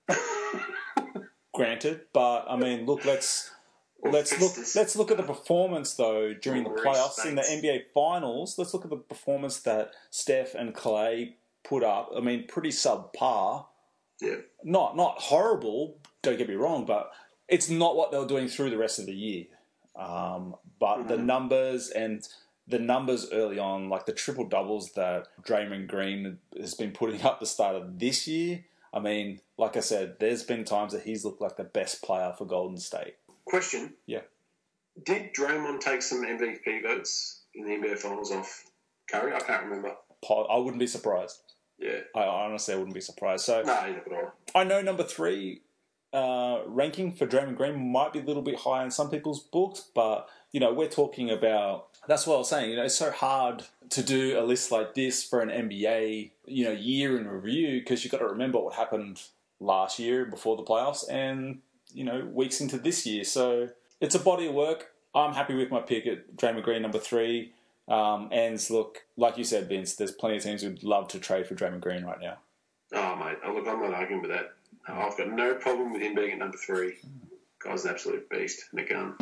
Speaker 1: granted, but I mean, look, let's
Speaker 4: Or
Speaker 1: let's look
Speaker 4: Festus.
Speaker 1: let's look at the performance though during the
Speaker 4: Or
Speaker 1: playoffs in the
Speaker 4: States.
Speaker 1: N B A Finals. Let's look at the performance that Steph and Clay put up. I mean, pretty subpar.
Speaker 4: Yeah.
Speaker 1: Not not horrible. Don't get me wrong, but it's not what they were doing through the rest of the year. Um, but the numbers and the numbers early on, like the triple doubles that Draymond Green has been putting up the start of this year. I mean, like I said, there's been times that he's looked like the best player for Golden State.
Speaker 4: Question.
Speaker 1: Yeah.
Speaker 4: Did Draymond take some M V P votes in the N B A Finals off Curry? I can't remember.
Speaker 1: Po- I wouldn't be surprised.
Speaker 4: Yeah.
Speaker 1: I honestly I wouldn't be surprised. So
Speaker 4: No, you never know.
Speaker 1: I know number three uh, ranking for Draymond Green might be a little bit high in some people's books, but you know we're talking about. That's what I was saying. You know, it's so hard to do a list like this for an N B A you know year in review because you've got to remember what happened last year before the playoffs and you know weeks into this year. So it's a body of work. I'm happy with my pick at Draymond Green number three. Um, and look, like you said, Vince, there's plenty of teams who'd love to trade for Draymond Green right now.
Speaker 4: Oh, mate. Oh, look, I'm not arguing with that. I've got no problem with him being at number three. Guy's an absolute beast and a gun.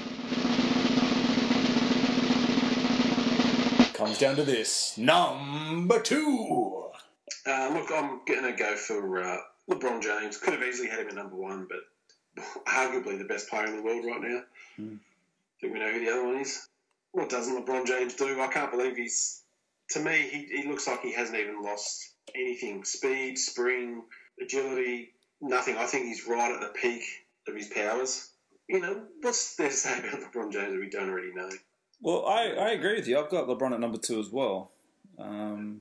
Speaker 1: Comes down to this. Number two.
Speaker 4: Uh, look, I'm going to go for uh, LeBron James. Could have easily had him at number one, but arguably the best player in the world right now.
Speaker 1: Mm.
Speaker 4: Do we know who the other one is? What doesn't LeBron James do? I can't believe he's... To me, he, he looks like he hasn't even lost anything. Speed, spring, agility, nothing. I think he's right at the peak of his powers. You know, what's there to say about LeBron James that we don't already know?
Speaker 1: Well, I, I agree with you. I've got LeBron at number two as well. Um,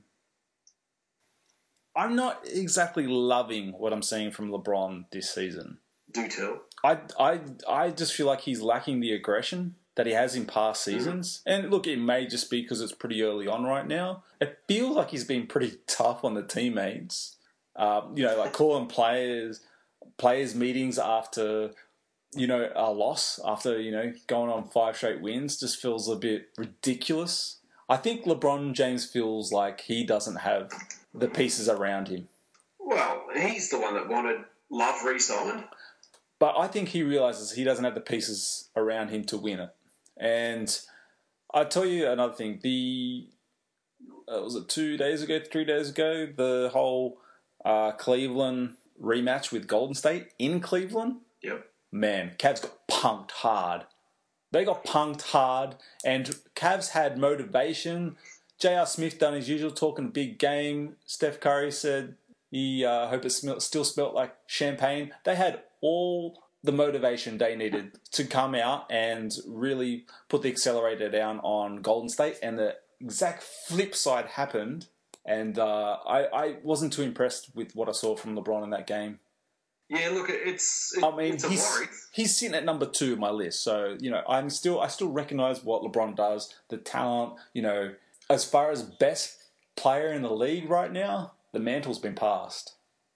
Speaker 1: I'm not exactly loving what I'm seeing from LeBron this season.
Speaker 4: Do tell.
Speaker 1: I, I, I just feel like he's lacking the aggression that he has in past seasons. Mm. And look, it may just be because it's pretty early on right now. It feels like he's been pretty tough on the teammates. Um, you know, like calling players players meetings after, you know, a loss, after, you know, going on five straight wins just feels a bit ridiculous. I think LeBron James feels like he doesn't have the pieces around him.
Speaker 4: Well, he's the one that wanted Love re-signed.
Speaker 1: But I think he realises he doesn't have the pieces around him to win it. And I'll tell you another thing. The uh, was it two days ago, three days ago, the whole uh, Cleveland rematch with Golden State in Cleveland?
Speaker 4: Yep.
Speaker 1: Man, Cavs got punked hard. They got punked hard, and Cavs had motivation. J R. Smith done his usual, talking a big game. Steph Curry said he uh, hope it smelt, still smelt like champagne. They had all the motivation they needed to come out and really put the accelerator down on Golden State, and the exact flip side happened, and uh, I, I wasn't too impressed with what I saw from LeBron in that game.
Speaker 4: Yeah, look, it's it,
Speaker 1: I mean,
Speaker 4: it's a
Speaker 1: he's,
Speaker 4: worry.
Speaker 1: He's sitting at number two on my list, so you know I'm still I still recognise what LeBron does, the talent. You know, as far as best player in the league right now, the mantle's been passed.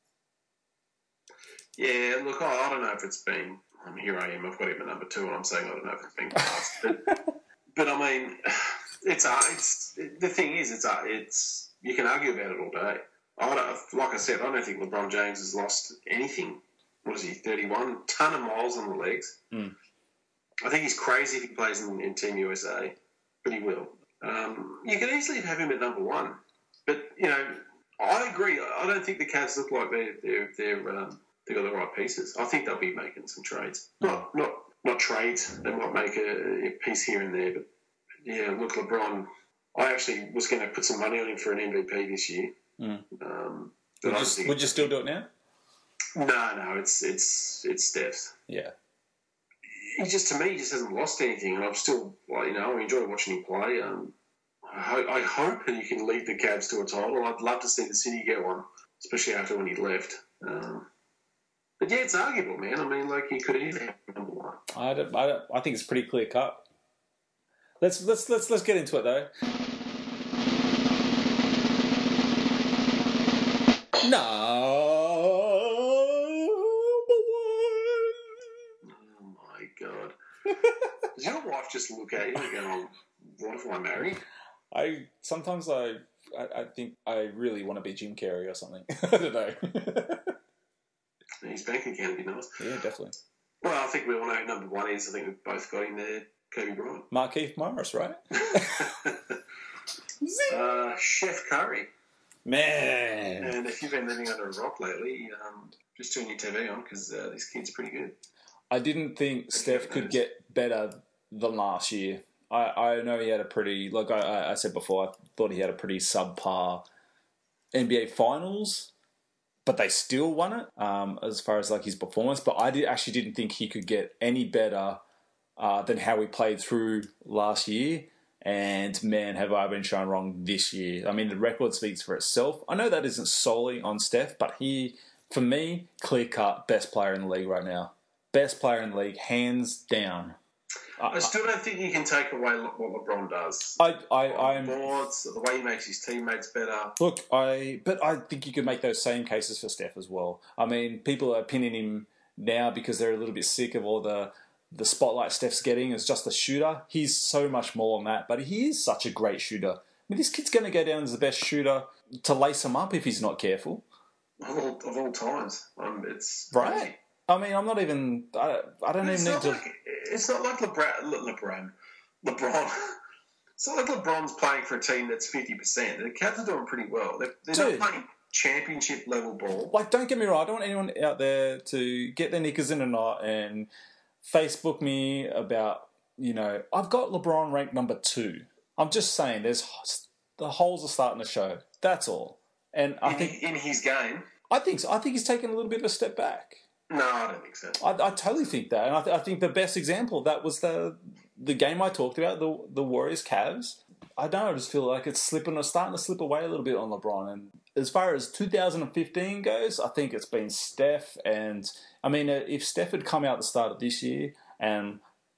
Speaker 4: Yeah, look, I, I don't know if it's been. Um, here I am. I've got him at number two, and I'm saying I don't know if it's been passed. but, but I mean, it's uh, it's the thing is, it's uh, it's you can argue about it all day. I don't, like I said, I don't think LeBron James has lost anything. What is he? thirty-one, ton of miles on the legs.
Speaker 1: Mm.
Speaker 4: I think he's crazy if he plays in, in Team U S A, but he will. Um, you can easily have him at number one, but you know, I agree. I don't think the Cavs look like they're they're they're. Um, They've got the right pieces. I think they'll be making some trades. Not not not trades. They might make a, a piece here and there. But, yeah, look, LeBron, I actually was going to put some money on him for an M V P this year.
Speaker 1: Mm.
Speaker 4: Um,
Speaker 1: would you, would you still do it now?
Speaker 4: No, no, it's it's it's Steph's.
Speaker 1: Yeah.
Speaker 4: He just, to me, he just hasn't lost anything. And I'm still, like, you know, I enjoy watching him play. Um, I, ho- I hope that he can lead the Cavs to a title. I'd love to see the city get one, especially after when he left. Um But yeah, it's arguable, man. I mean, like, he could easily have number one.
Speaker 1: I don't, I don't, I think it's pretty clear cut. Let's let's let's let's get into it though. No.
Speaker 4: Oh my god! Does your wife just look at you and go, "What if I marry?"
Speaker 1: I sometimes I, I I think I really want to be Jim Carrey or something. I don't know.
Speaker 4: His bank account would be nice.
Speaker 1: Yeah, definitely.
Speaker 4: Well, I think we all know who number one is. I think we've both got him there. Kobe Bryant.
Speaker 1: Markieff Morris, right?
Speaker 4: uh, Chef Curry.
Speaker 1: Man.
Speaker 4: And if you've been living under a rock lately, um, just turn your T V on because uh, this kid's pretty good.
Speaker 1: I didn't think Steph could get better than last year. I, I know he had a pretty, like I, I said before, I thought he had a pretty subpar N B A Finals. But they still won it um, as far as like his performance. But I did, actually didn't think he could get any better uh, than how he played through last year. And man, have I been shown wrong this year. I mean, the record speaks for itself. I know that isn't solely on Steph, but he, for me, clear-cut best player in the league right now. Best player in the league, hands down.
Speaker 4: I still don't think you can take away what LeBron does.
Speaker 1: I, I, I'm
Speaker 4: boards, the way he makes his teammates better.
Speaker 1: Look, I, but I think you could make those same cases for Steph as well. I mean, people are pinning him now because they're a little bit sick of all the the spotlight Steph's getting as just a shooter. He's so much more than that, but he is such a great shooter. I mean, this kid's going to go down as the best shooter to lace him up if he's not careful.
Speaker 4: Of all, of all times, um, it's
Speaker 1: right.
Speaker 4: Crazy.
Speaker 1: I mean, I'm not even. I, I don't
Speaker 4: it's
Speaker 1: even need to.
Speaker 4: Like, it's not like LeBron. Le, LeBron. LeBron. It's not like LeBron's playing for a team that's fifty percent. The Cavs are doing pretty well. They're, they're
Speaker 1: Dude.
Speaker 4: not playing championship level ball.
Speaker 1: Like, don't get me wrong. I don't want anyone out there to get their knickers in a knot and Facebook me about, you know, I've got LeBron ranked number two. I'm just saying, there's the holes are starting to show. That's all. And I
Speaker 4: in,
Speaker 1: think
Speaker 4: in his game,
Speaker 1: I think so. I think he's taken a little bit of a step back.
Speaker 4: No, I don't think so.
Speaker 1: I, I totally think that, and I, th- I think the best example of that was the the game I talked about, the the Warriors Cavs. I don't know, I just feel like it's slipping or starting to slip away a little bit on LeBron. And as far as two thousand fifteen goes, I think it's been Steph. And I mean, if Steph had come out at the start of this year and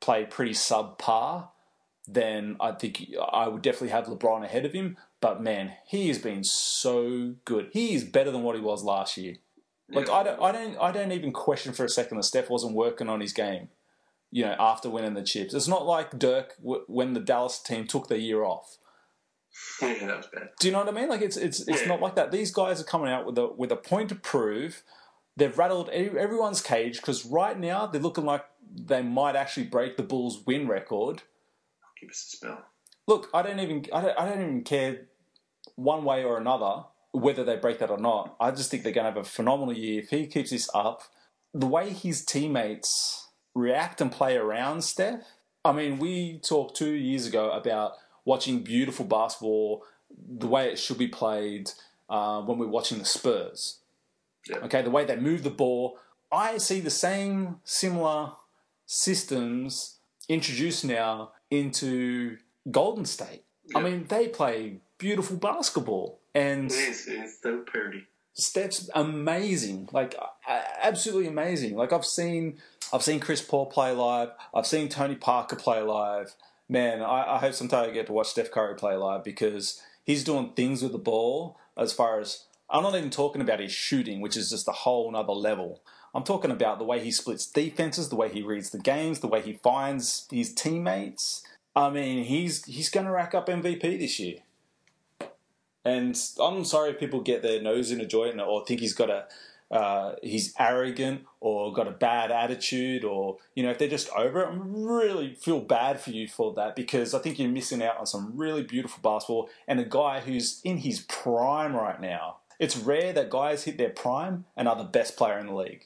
Speaker 1: play pretty subpar, then I think I would definitely have LeBron ahead of him. But, man, he has been so good. He is better than what he was last year. Like,
Speaker 4: Yeah.
Speaker 1: I don't, I don't, I don't even question for a second that Steph wasn't working on his game, you know, after winning the chips. It's not like Dirk w- when the Dallas team took the year off.
Speaker 4: Yeah, that was bad.
Speaker 1: Do you know what I mean? Like, it's it's it's
Speaker 4: Yeah.
Speaker 1: not like that. These guys are coming out with a with a point to prove. They've rattled every- everyone's cage because right now they're looking like they might actually break the Bulls' win record.
Speaker 4: Give us a spell.
Speaker 1: Look, I don't even I don't, I don't even care one way or another whether they break that or not. I just think they're going to have a phenomenal year if he keeps this up. The way his teammates react and play around Steph. I mean, we talked two years ago about watching beautiful basketball the way it should be played uh, when we're watching the Spurs.
Speaker 4: Yeah.
Speaker 1: Okay, the way they move the ball. I see the same similar systems introduced now into Golden State. I
Speaker 4: Yeah.
Speaker 1: mean, they play beautiful basketball. And
Speaker 4: It is. It is so pretty.
Speaker 1: Steph's amazing, like uh, absolutely amazing. Like I've seen, I've seen Chris Paul play live. I've seen Tony Parker play live. Man, I, I hope sometime I get to watch Steph Curry play live because he's doing things with the ball. As far as I'm not even talking about his shooting, which is just a whole nother level. I'm talking about the way he splits defenses, the way he reads the games, the way he finds his teammates. I mean, he's he's going to rack up M V P this year. And I'm sorry if people get their nose in a joint or think he's got a uh, he's arrogant or got a bad attitude, or you know if they're just over it. I really feel bad for you for that because I think you're missing out on some really beautiful basketball and a guy who's in his prime right now. It's rare that guys hit their prime and are the best player in the league.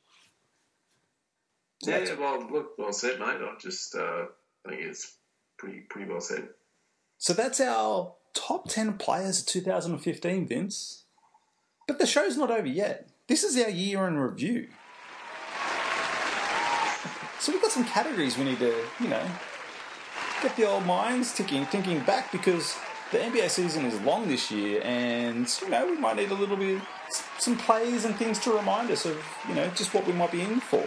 Speaker 4: Yeah, yeah, well, look, well said, mate. I just uh, think it's pretty, pretty well said.
Speaker 1: So that's our top ten players of two thousand fifteen, Vince. But the show's not over yet. This is our year in review. So we've got some categories we need to, you know, get the old minds ticking, thinking back because the N B A season is long this year and, you know, we might need a little bit, some plays and things to remind us of, you know, just what we might be in for.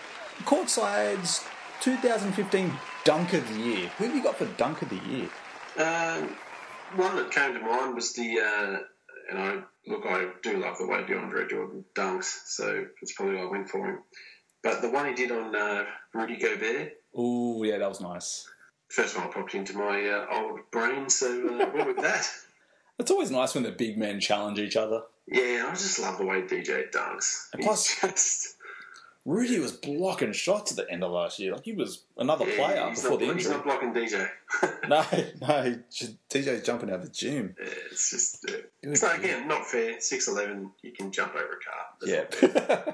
Speaker 1: Courtside's two thousand fifteen Dunk of the Year. Who have you got for Dunk of the Year?
Speaker 4: Um, one that came to mind was the, uh, and I look, I do love the way DeAndre Jordan dunks, so that's probably why I went for him. But the one he did on uh, Rudy Gobert,
Speaker 1: Ooh, yeah, that was nice.
Speaker 4: first one I popped into my uh, old brain, so uh, went with that.
Speaker 1: It's always nice when the big men challenge each other.
Speaker 4: Yeah, I just love the way D J dunks.
Speaker 1: And plus-
Speaker 4: He's just,
Speaker 1: Rudy was blocking shots at the end of last year. Like he was another
Speaker 4: yeah,
Speaker 1: player
Speaker 4: he's
Speaker 1: before
Speaker 4: not,
Speaker 1: the
Speaker 4: he's
Speaker 1: injury.
Speaker 4: not blocking D J.
Speaker 1: No, no, D J's jumping out of the gym.
Speaker 4: Yeah, it's just, uh,
Speaker 1: Good
Speaker 4: it's not,
Speaker 1: kid.
Speaker 4: again, not fair. six eleven, you can jump over a car. That's
Speaker 1: Yeah.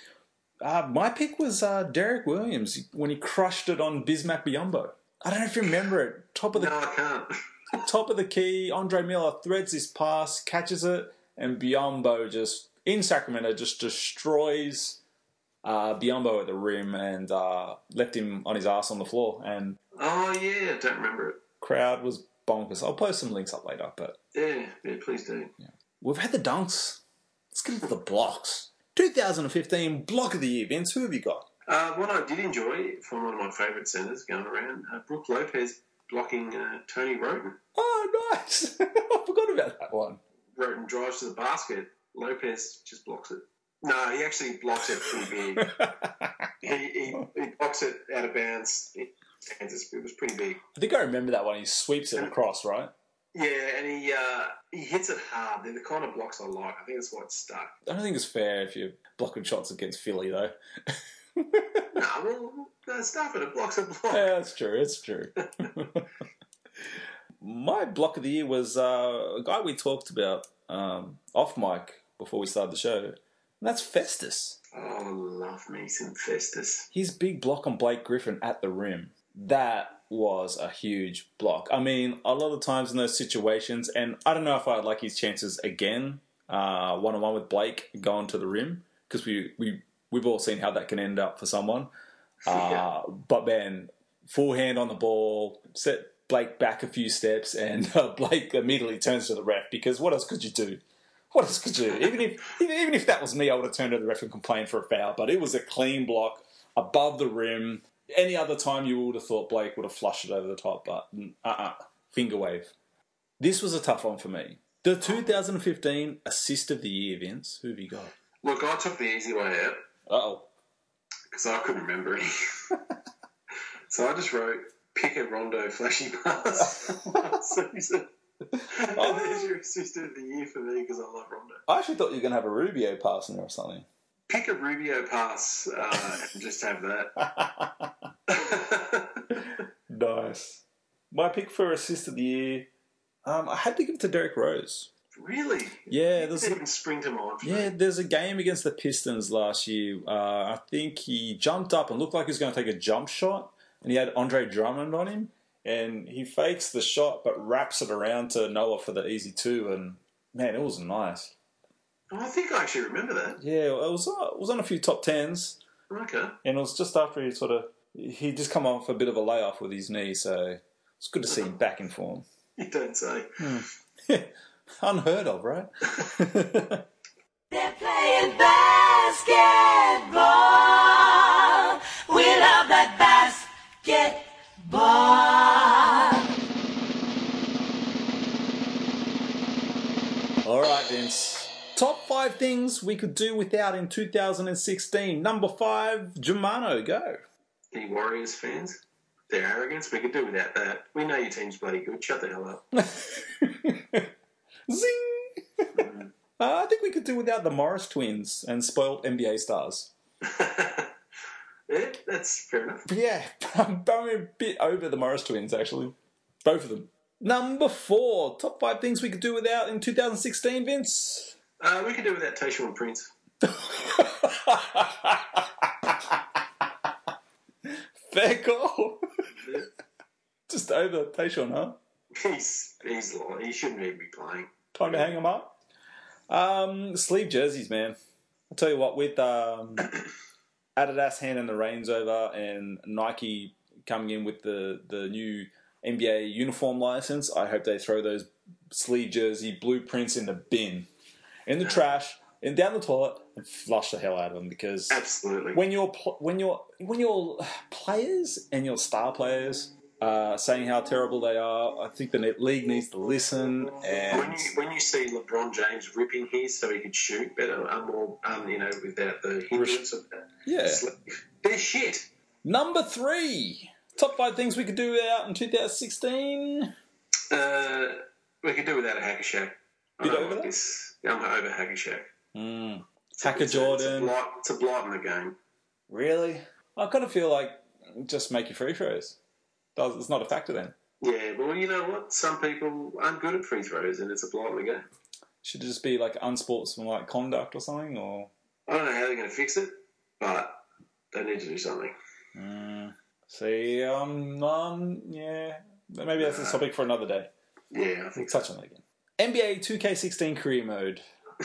Speaker 1: uh, my pick was uh, Derek Williams when he crushed it on Bismack Biyombo. I don't know if you remember it. Top of the
Speaker 4: No, I can't.
Speaker 1: top of the key, Andre Miller threads his pass, catches it, and Biyombo just in Sacramento just destroys uh, Biyombo at the rim and uh, left him on his ass on the floor. And
Speaker 4: Oh, yeah, I don't remember it.
Speaker 1: crowd was bonkers. I'll post some links up later, but
Speaker 4: Yeah, yeah, please do.
Speaker 1: we've had the dunks. Let's get into the blocks. two thousand fifteen Block of the Year, Vince. Who have you got?
Speaker 4: Uh, what I did enjoy from one of my favourite centres going around, uh, Brooke Lopez blocking uh, Tony Roten.
Speaker 1: Oh, nice. I forgot about that one.
Speaker 4: Roten drives to the basket. Lopez just blocks it. No, he actually blocks it pretty big. he, he, he blocks it out of bounds. It, it was pretty big.
Speaker 1: I think I remember that one. He sweeps it across, right?
Speaker 4: Yeah, and he uh, he hits it hard. They're the kind of blocks I like. I think that's why it's stuck.
Speaker 1: I don't think it's fair if you're blocking shots against Philly, though.
Speaker 4: No, well, no, stuff it. It blocks a block.
Speaker 1: Yeah, that's true. It's true. My block of the year was uh, a guy we talked about um, off mic before we started the show, and that's Festus.
Speaker 4: Oh, love me some Festus.
Speaker 1: His big block on Blake Griffin at the rim. That was a huge block. I mean, a lot of times in those situations, and I don't know if I'd like his chances again, uh, one-on-one with Blake going to the rim, because we, we, we've all seen how that can end up for someone. Uh,
Speaker 4: Yeah.
Speaker 1: But then, full hand on the ball, set Blake back a few steps, and uh, Blake immediately turns to the ref, because what else could you do? What else could you do? Even if, even even if that was me, I would have turned to the ref and complained for a foul, but it was a clean block above the rim. Any other time you would have thought Blake would have flushed it over the top, but uh-uh. Finger wave. This was a tough one for me. The two thousand fifteen Assist of the Year, Vince. Who have you got?
Speaker 4: Look, I took the easy way out
Speaker 1: Uh-oh.
Speaker 4: because I couldn't remember any. So I just wrote, pick a Rondo flashy pass season. Oh, there's your Assist of the Year for me because I love Rondo.
Speaker 1: I actually thought you were going to have a Rubio pass in there or something.
Speaker 4: Pick a Rubio pass uh, and just have that.
Speaker 1: Nice. My pick for Assist of the Year, um, I had to give it to Derrick Rose.
Speaker 4: Really?
Speaker 1: Yeah,
Speaker 4: It
Speaker 1: there's
Speaker 4: didn't
Speaker 1: a,
Speaker 4: even spring to mind. For
Speaker 1: yeah,
Speaker 4: me.
Speaker 1: there's a game against the Pistons last year. Uh, I think he jumped up and looked like he was going to take a jump shot, and he had Andre Drummond on him, and he fakes the shot but wraps it around to Noah for the easy two, and man, it was nice.
Speaker 4: Oh, I think I actually remember that.
Speaker 1: Yeah, it was uh, it was on a few top tens,
Speaker 4: Okay.
Speaker 1: and it was just after he sort of he just come off a bit of a layoff with his knee, so it's good to see him back in form.
Speaker 4: You don't say.
Speaker 1: Unheard of, right?
Speaker 2: They're playing basketball. We love that basketball.
Speaker 1: All right, Vince. Top five things we could do without in two thousand sixteen. Number five, Germano, go.
Speaker 4: Any Warriors fans? Their arrogance, we could do without that. We know your team's bloody good. Shut the hell up.
Speaker 1: Zing! uh, I think we could do without the Morris twins and spoiled N B A stars.
Speaker 4: Yeah, that's fair enough.
Speaker 1: Yeah, I'm a bit over the Morris twins, actually. Both of them. Number four, top five things we could do without in two thousand sixteen, Vince.
Speaker 4: Uh, we could do without Tayshaun Prince.
Speaker 1: Fair call. Just over Tayshaun, huh?
Speaker 4: He's he's lying. He shouldn't even be playing.
Speaker 1: Time to hang them up. Um, sleeve jerseys, man. I'll tell you what, with um, Adidas handing the reins over and Nike coming in with the, the new N B A uniform license, I hope they throw those sleeve jersey blueprints in the bin, in the trash, and down the toilet, and flush the hell out of them. Because
Speaker 4: Absolutely.
Speaker 1: when you're pl- when you're when you're players and your star players uh, saying how terrible they are, I think the net- league needs to listen. And
Speaker 4: When you when you see LeBron James ripping his so he could shoot better, um, more, um, you know, without the hindrance of that,
Speaker 1: yeah.
Speaker 4: they're shit.
Speaker 1: Number three, top five things we could do without in two thousand sixteen.
Speaker 4: Uh, we could do without a Hacker Shack. I
Speaker 1: Bit
Speaker 4: don't
Speaker 1: over
Speaker 4: like
Speaker 1: that?
Speaker 4: this. I'm over Hacker Shack.
Speaker 1: Mm.
Speaker 4: It's a-
Speaker 1: Hacker
Speaker 4: it's a- It's a,
Speaker 1: Jordan.
Speaker 4: blight, it's a blight in the game.
Speaker 1: Really? I kind of feel like just make your free throws. Does It's not a factor then.
Speaker 4: Yeah, well, you know what? Some people aren't good at free throws, and it's a blight in the game.
Speaker 1: Should it just be like unsportsmanlike conduct or something? Or
Speaker 4: I don't know how they're going to fix it, but they need to do something.
Speaker 1: mm. See, um, um, yeah, maybe that's a topic for another day.
Speaker 4: Yeah, I
Speaker 1: We'll
Speaker 4: think
Speaker 1: touch on that again. N B A two K sixteen career mode.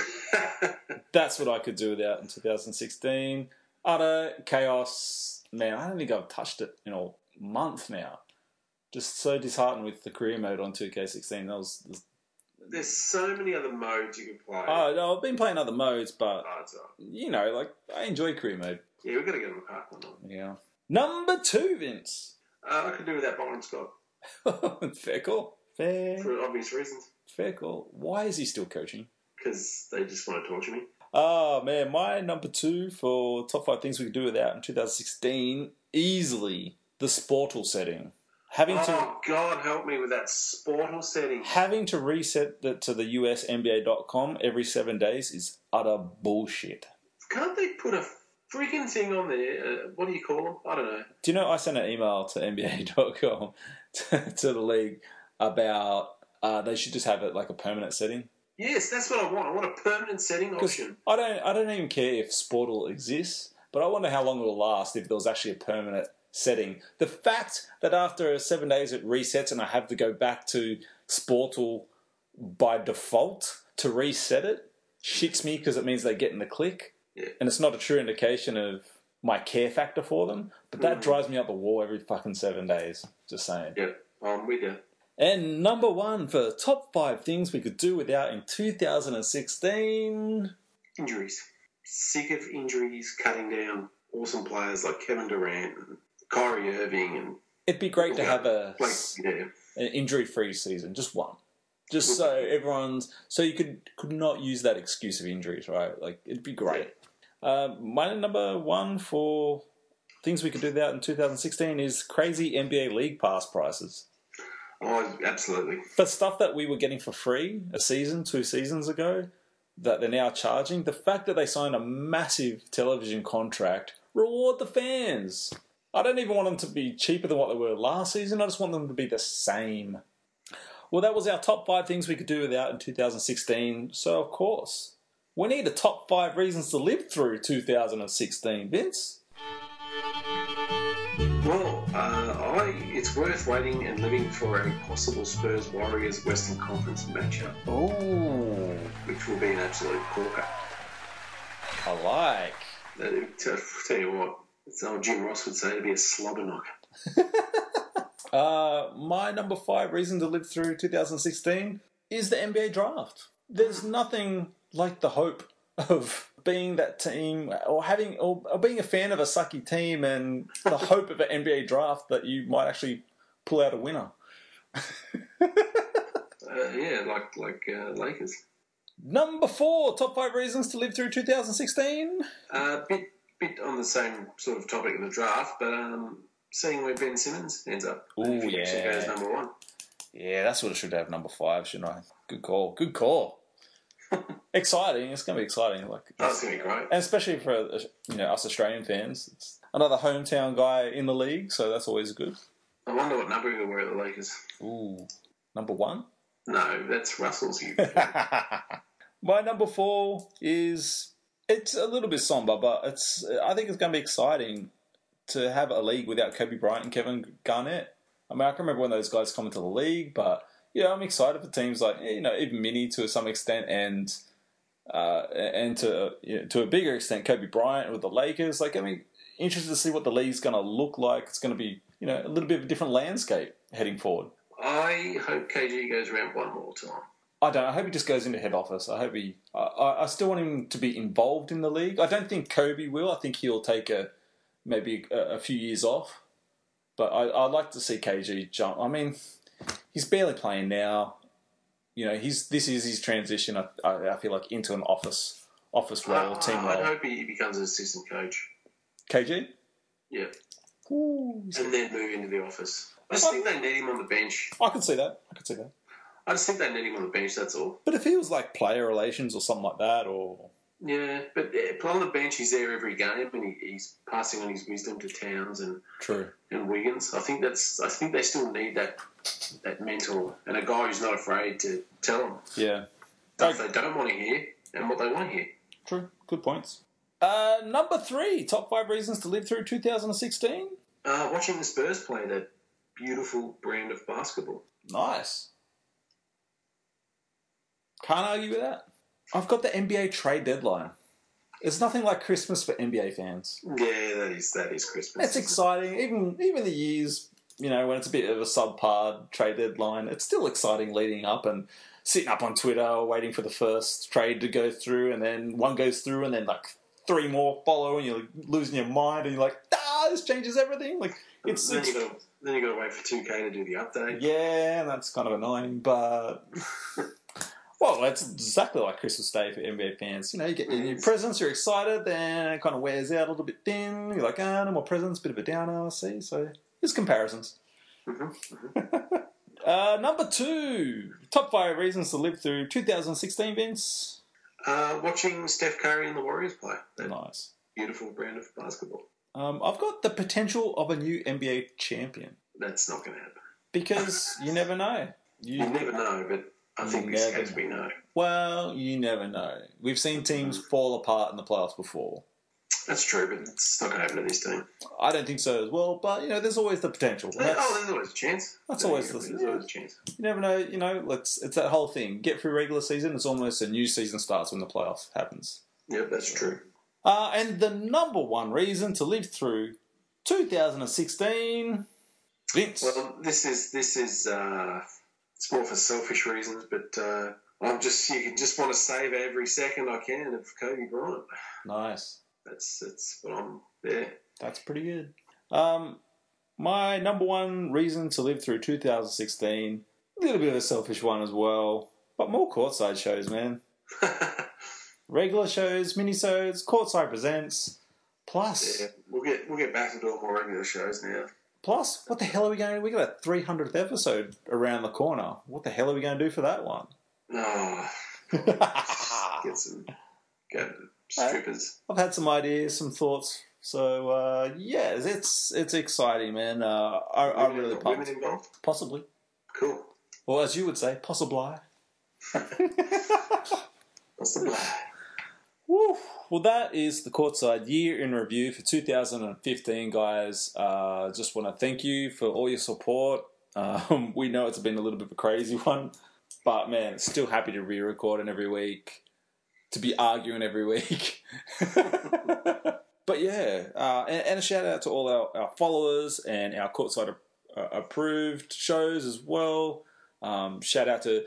Speaker 1: That's what I could do without in two thousand sixteen. Utter chaos. Man, I don't think I've touched it in a month now. Just so disheartened with the career mode on two K sixteen. That was, was
Speaker 4: There's so many other modes you can play.
Speaker 1: oh no, I've been playing other modes, but
Speaker 4: Oh, it's all right.
Speaker 1: you know, like I enjoy career mode.
Speaker 4: Yeah, we've got to get on the park one night.
Speaker 1: Yeah. Number two, Vince.
Speaker 4: Uh, I could do without Byron Scott
Speaker 1: Fair call. Fair.
Speaker 4: for obvious reasons.
Speaker 1: Fair call. Why is he still coaching?
Speaker 4: Because they just want to torture me.
Speaker 1: Oh man, my number two for top five things we could do without in two thousand sixteen, easily the Sportal setting. Having to
Speaker 4: Oh, God, help me with that Sportal setting.
Speaker 1: having to reset it to the U S N B A dot com every seven days is utter bullshit.
Speaker 4: Can't they put a freaking thing on there? Uh, what do you call them? I don't know.
Speaker 1: Do you know I sent an email to N B A dot com to, to the league about uh, they should just have it like a permanent setting.
Speaker 4: Yes, that's what I want. I want a permanent setting
Speaker 1: 'Cause
Speaker 4: option.
Speaker 1: I don't I don't even care if Sportal exists, but I wonder how long it will last if there was actually a permanent setting. The fact that after seven days it resets and I have to go back to Sportal by default to reset it shits me because it means they're getting the click.
Speaker 4: Yeah.
Speaker 1: And it's not a true indication of my care factor for them. But that
Speaker 4: Mhm.
Speaker 1: drives me up the wall every fucking seven days. Just saying.
Speaker 4: Yeah, I'm with you.
Speaker 1: And number one for top five things we could do without in two thousand sixteen.
Speaker 4: Injuries. Sick of injuries cutting down awesome players like Kevin Durant and Kyrie Irving and
Speaker 1: It'd be great to have a
Speaker 4: like yeah.
Speaker 1: an injury-free season, just one, just so everyone's so you could could not use that excuse of injuries, right? Like it'd be great. Uh, my number one for things we could do that in two thousand sixteen is crazy N B A League Pass prices.
Speaker 4: Oh, absolutely.
Speaker 1: For stuff that we were getting for free a season, two seasons ago, that they're now charging, the fact that they signed a massive television contract, reward the fans. I don't even want them to be cheaper than what they were last season. I just want them to be the same. Well, that was our top five things we could do without in two thousand sixteen. So, of course, we need a top five reasons to live through two thousand sixteen, Vince.
Speaker 4: Well, uh, I it's worth waiting and living for a possible Spurs Warriors Western Conference matchup.
Speaker 1: Oh,
Speaker 4: which will be an absolute corker.
Speaker 1: I like.
Speaker 4: Uh, to, tell you what, it's old Jim Ross would say it'd be a slobber knocker.
Speaker 1: uh, my number five reason to live through two thousand sixteen is the N B A draft. There's nothing like the hope of being that team or having or, or being a fan of a sucky team and the hope of an N B A draft that you might actually pull out a winner.
Speaker 4: uh, yeah, like like uh, Lakers.
Speaker 1: Number four, top five reasons to live through two thousand sixteen.
Speaker 4: A uh, bit bit on the same sort of topic of the draft, but um, seeing where Ben Simmons ends up.
Speaker 1: Oh yeah,
Speaker 4: actually goes number one.
Speaker 1: Yeah, that's what it should have number five, shouldn't I? Good call. Good call. Exciting. It's going to be exciting. Like,
Speaker 4: oh, it's going to be great.
Speaker 1: And especially for you know us Australian fans. It's another hometown guy in the league, so that's always good.
Speaker 4: I wonder what number he'll wear at the Lakers.
Speaker 1: Ooh, number one?
Speaker 4: No, that's Russell's.
Speaker 1: My number four is it's a little bit somber, but it's I think it's going to be exciting to have a league without Kobe Bryant and Kevin Garnett. I mean, I can remember when those guys come into the league, but yeah, I'm excited for teams like you know even Mini to some extent, and uh, and to you know, to a bigger extent, Kobe Bryant with the Lakers. Like, I mean, interested to see what the league's going to look like. It's going to be you know a little bit of a different landscape heading forward.
Speaker 4: I hope K G goes around one more time.
Speaker 1: I don't. I hope he just goes into head office. I hope he. I, I still want him to be involved in the league. I don't think Kobe will. I think he'll take a maybe a, a few years off. But I, I'd like to see K G jump. I mean, he's barely playing now. You know, he's this is his transition. I, I, I feel like into an office office role,
Speaker 4: uh,
Speaker 1: team role.
Speaker 4: I hope he becomes an assistant coach.
Speaker 1: K G.
Speaker 4: Yeah.
Speaker 1: Ooh,
Speaker 4: and then move into the office. I just think they need him on the bench.
Speaker 1: I could see that. I could see that.
Speaker 4: I just think they need him on the bench, that's all.
Speaker 1: But if he was like player relations or something like that, or...
Speaker 4: Yeah, but yeah, on the bench, he's there every game and he, he's passing on his wisdom to Towns and
Speaker 1: True.
Speaker 4: and Wiggins. I think that's. I think they still need that that mentor and a guy who's not afraid to tell them
Speaker 1: Yeah.
Speaker 4: stuff they don't want to hear and what they want to hear.
Speaker 1: True. Good points. Uh, number three, top five reasons to live through two thousand sixteen.
Speaker 4: Uh, watching the Spurs play that beautiful brand of basketball.
Speaker 1: Nice. Can't argue with that. I've got the N B A trade deadline. It's nothing like Christmas for N B A fans.
Speaker 4: Yeah, that is that is Christmas.
Speaker 1: It's exciting. Even even the years, you know, when it's a bit of a subpar trade deadline, it's still exciting leading up and sitting up on Twitter waiting for the first trade to go through, and then one goes through, and then like three more follow, and you're losing your mind, and you're like, ah, this changes everything. Like it's
Speaker 4: then
Speaker 1: it's,
Speaker 4: you got then you got to wait for two K to do the update.
Speaker 1: yeah, that's kind of annoying, but. Well, that's exactly like Christmas Day for N B A fans. You know, you get your new presents, you're excited, then it kind of wears out a little bit thin. You're like, ah, no more presents, bit of a downer, see? So, there's comparisons.
Speaker 4: Mm-hmm. Mm-hmm.
Speaker 1: uh, number two, top five reasons to live through two thousand sixteen, Vince.
Speaker 4: Uh, watching Steph Curry and the Warriors play. That
Speaker 1: Nice.
Speaker 4: beautiful brand of basketball.
Speaker 1: Um, I've got the potential of a new N B A champion.
Speaker 4: That's not going to happen.
Speaker 1: Because you never know.
Speaker 4: You, you never know, but I think this
Speaker 1: never
Speaker 4: case we know.
Speaker 1: Well, you never know. We've seen teams fall apart in the playoffs before.
Speaker 4: That's true, but it's not going to happen to this team.
Speaker 1: I don't think so as well, but, you know, there's always the potential.
Speaker 4: Uh, oh, there's always a chance.
Speaker 1: That's
Speaker 4: There
Speaker 1: always
Speaker 4: you go.
Speaker 1: the-
Speaker 4: There's
Speaker 1: yeah.
Speaker 4: always a chance.
Speaker 1: You never know, you know, let's, it's that whole thing. Get through regular season, it's almost a new season starts when the playoff happens.
Speaker 4: Yep, that's true.
Speaker 1: Uh, and the number one reason to live through two thousand sixteen, Vince.
Speaker 4: Well, this is this is uh, it's more for selfish reasons, but uh, I'm just you can just want to save every second I can of Kobe Bryant.
Speaker 1: Nice.
Speaker 4: That's that's what I'm there.
Speaker 1: That's pretty good. Um, My number one reason to live through two thousand sixteen, a little bit of a selfish one as well, but more courtside shows, man. Regular shows, minisodes, Courtside Presents, plus...
Speaker 4: Yeah, we'll get we'll get back to doing more regular shows now.
Speaker 1: Plus, what the hell are we going to do? We got a three hundredth episode around the corner. What the hell are we going to do for that one?
Speaker 4: Oh, get some go to strippers.
Speaker 1: I've had some ideas, some thoughts. So, uh, yeah, it's it's exciting, man. Uh, I, I
Speaker 4: Women-
Speaker 1: really
Speaker 4: women
Speaker 1: pumped.
Speaker 4: involved?
Speaker 1: Possibly.
Speaker 4: Cool.
Speaker 1: Or as you would say, possibly.
Speaker 4: What's the plan?
Speaker 1: Woo. Well, that is the Courtside Year in Review for two thousand fifteen, guys. Uh, just want to thank you for all your support. Um, we know it's been a little bit of a crazy one, but man, still happy to re-record every week, to be arguing every week. But yeah, uh, and, and a shout out to all our, our followers and our Courtside uh, approved shows as well. Um, shout out to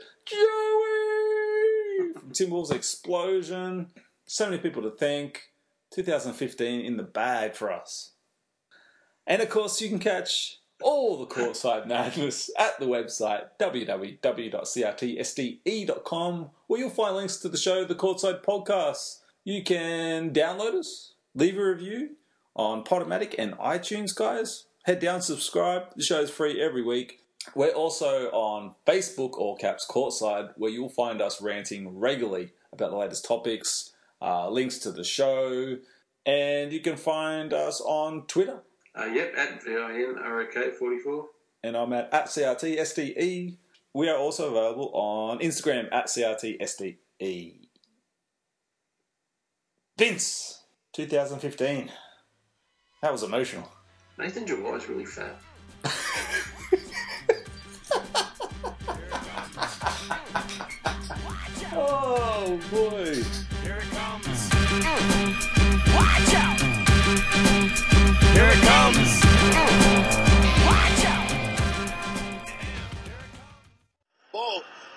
Speaker 1: Joey from Timberwolves Explosion. So many people to thank. two thousand fifteen in the bag for us. And of course, you can catch all the Courtside madness at the website w w w dot c r t s d e dot com, where you'll find links to the show, the Courtside Podcast. You can download us, leave a review on Podomatic and iTunes, guys. Head down, subscribe. The show is free every week. We're also on Facebook, all caps Courtside, where you'll find us ranting regularly about the latest topics, uh, links to the show, and you can find us on Twitter.
Speaker 4: Uh, yep, at V I N R O K forty-four.
Speaker 1: And I'm at, at C R T S D E. We are also available on Instagram at C R T S D E. Vince, two thousand fifteen. That was emotional.
Speaker 4: Nathan July's really fat.
Speaker 1: Oh boy.
Speaker 3: Here it comes. Watch out! Here it comes. Watch out!
Speaker 5: Ball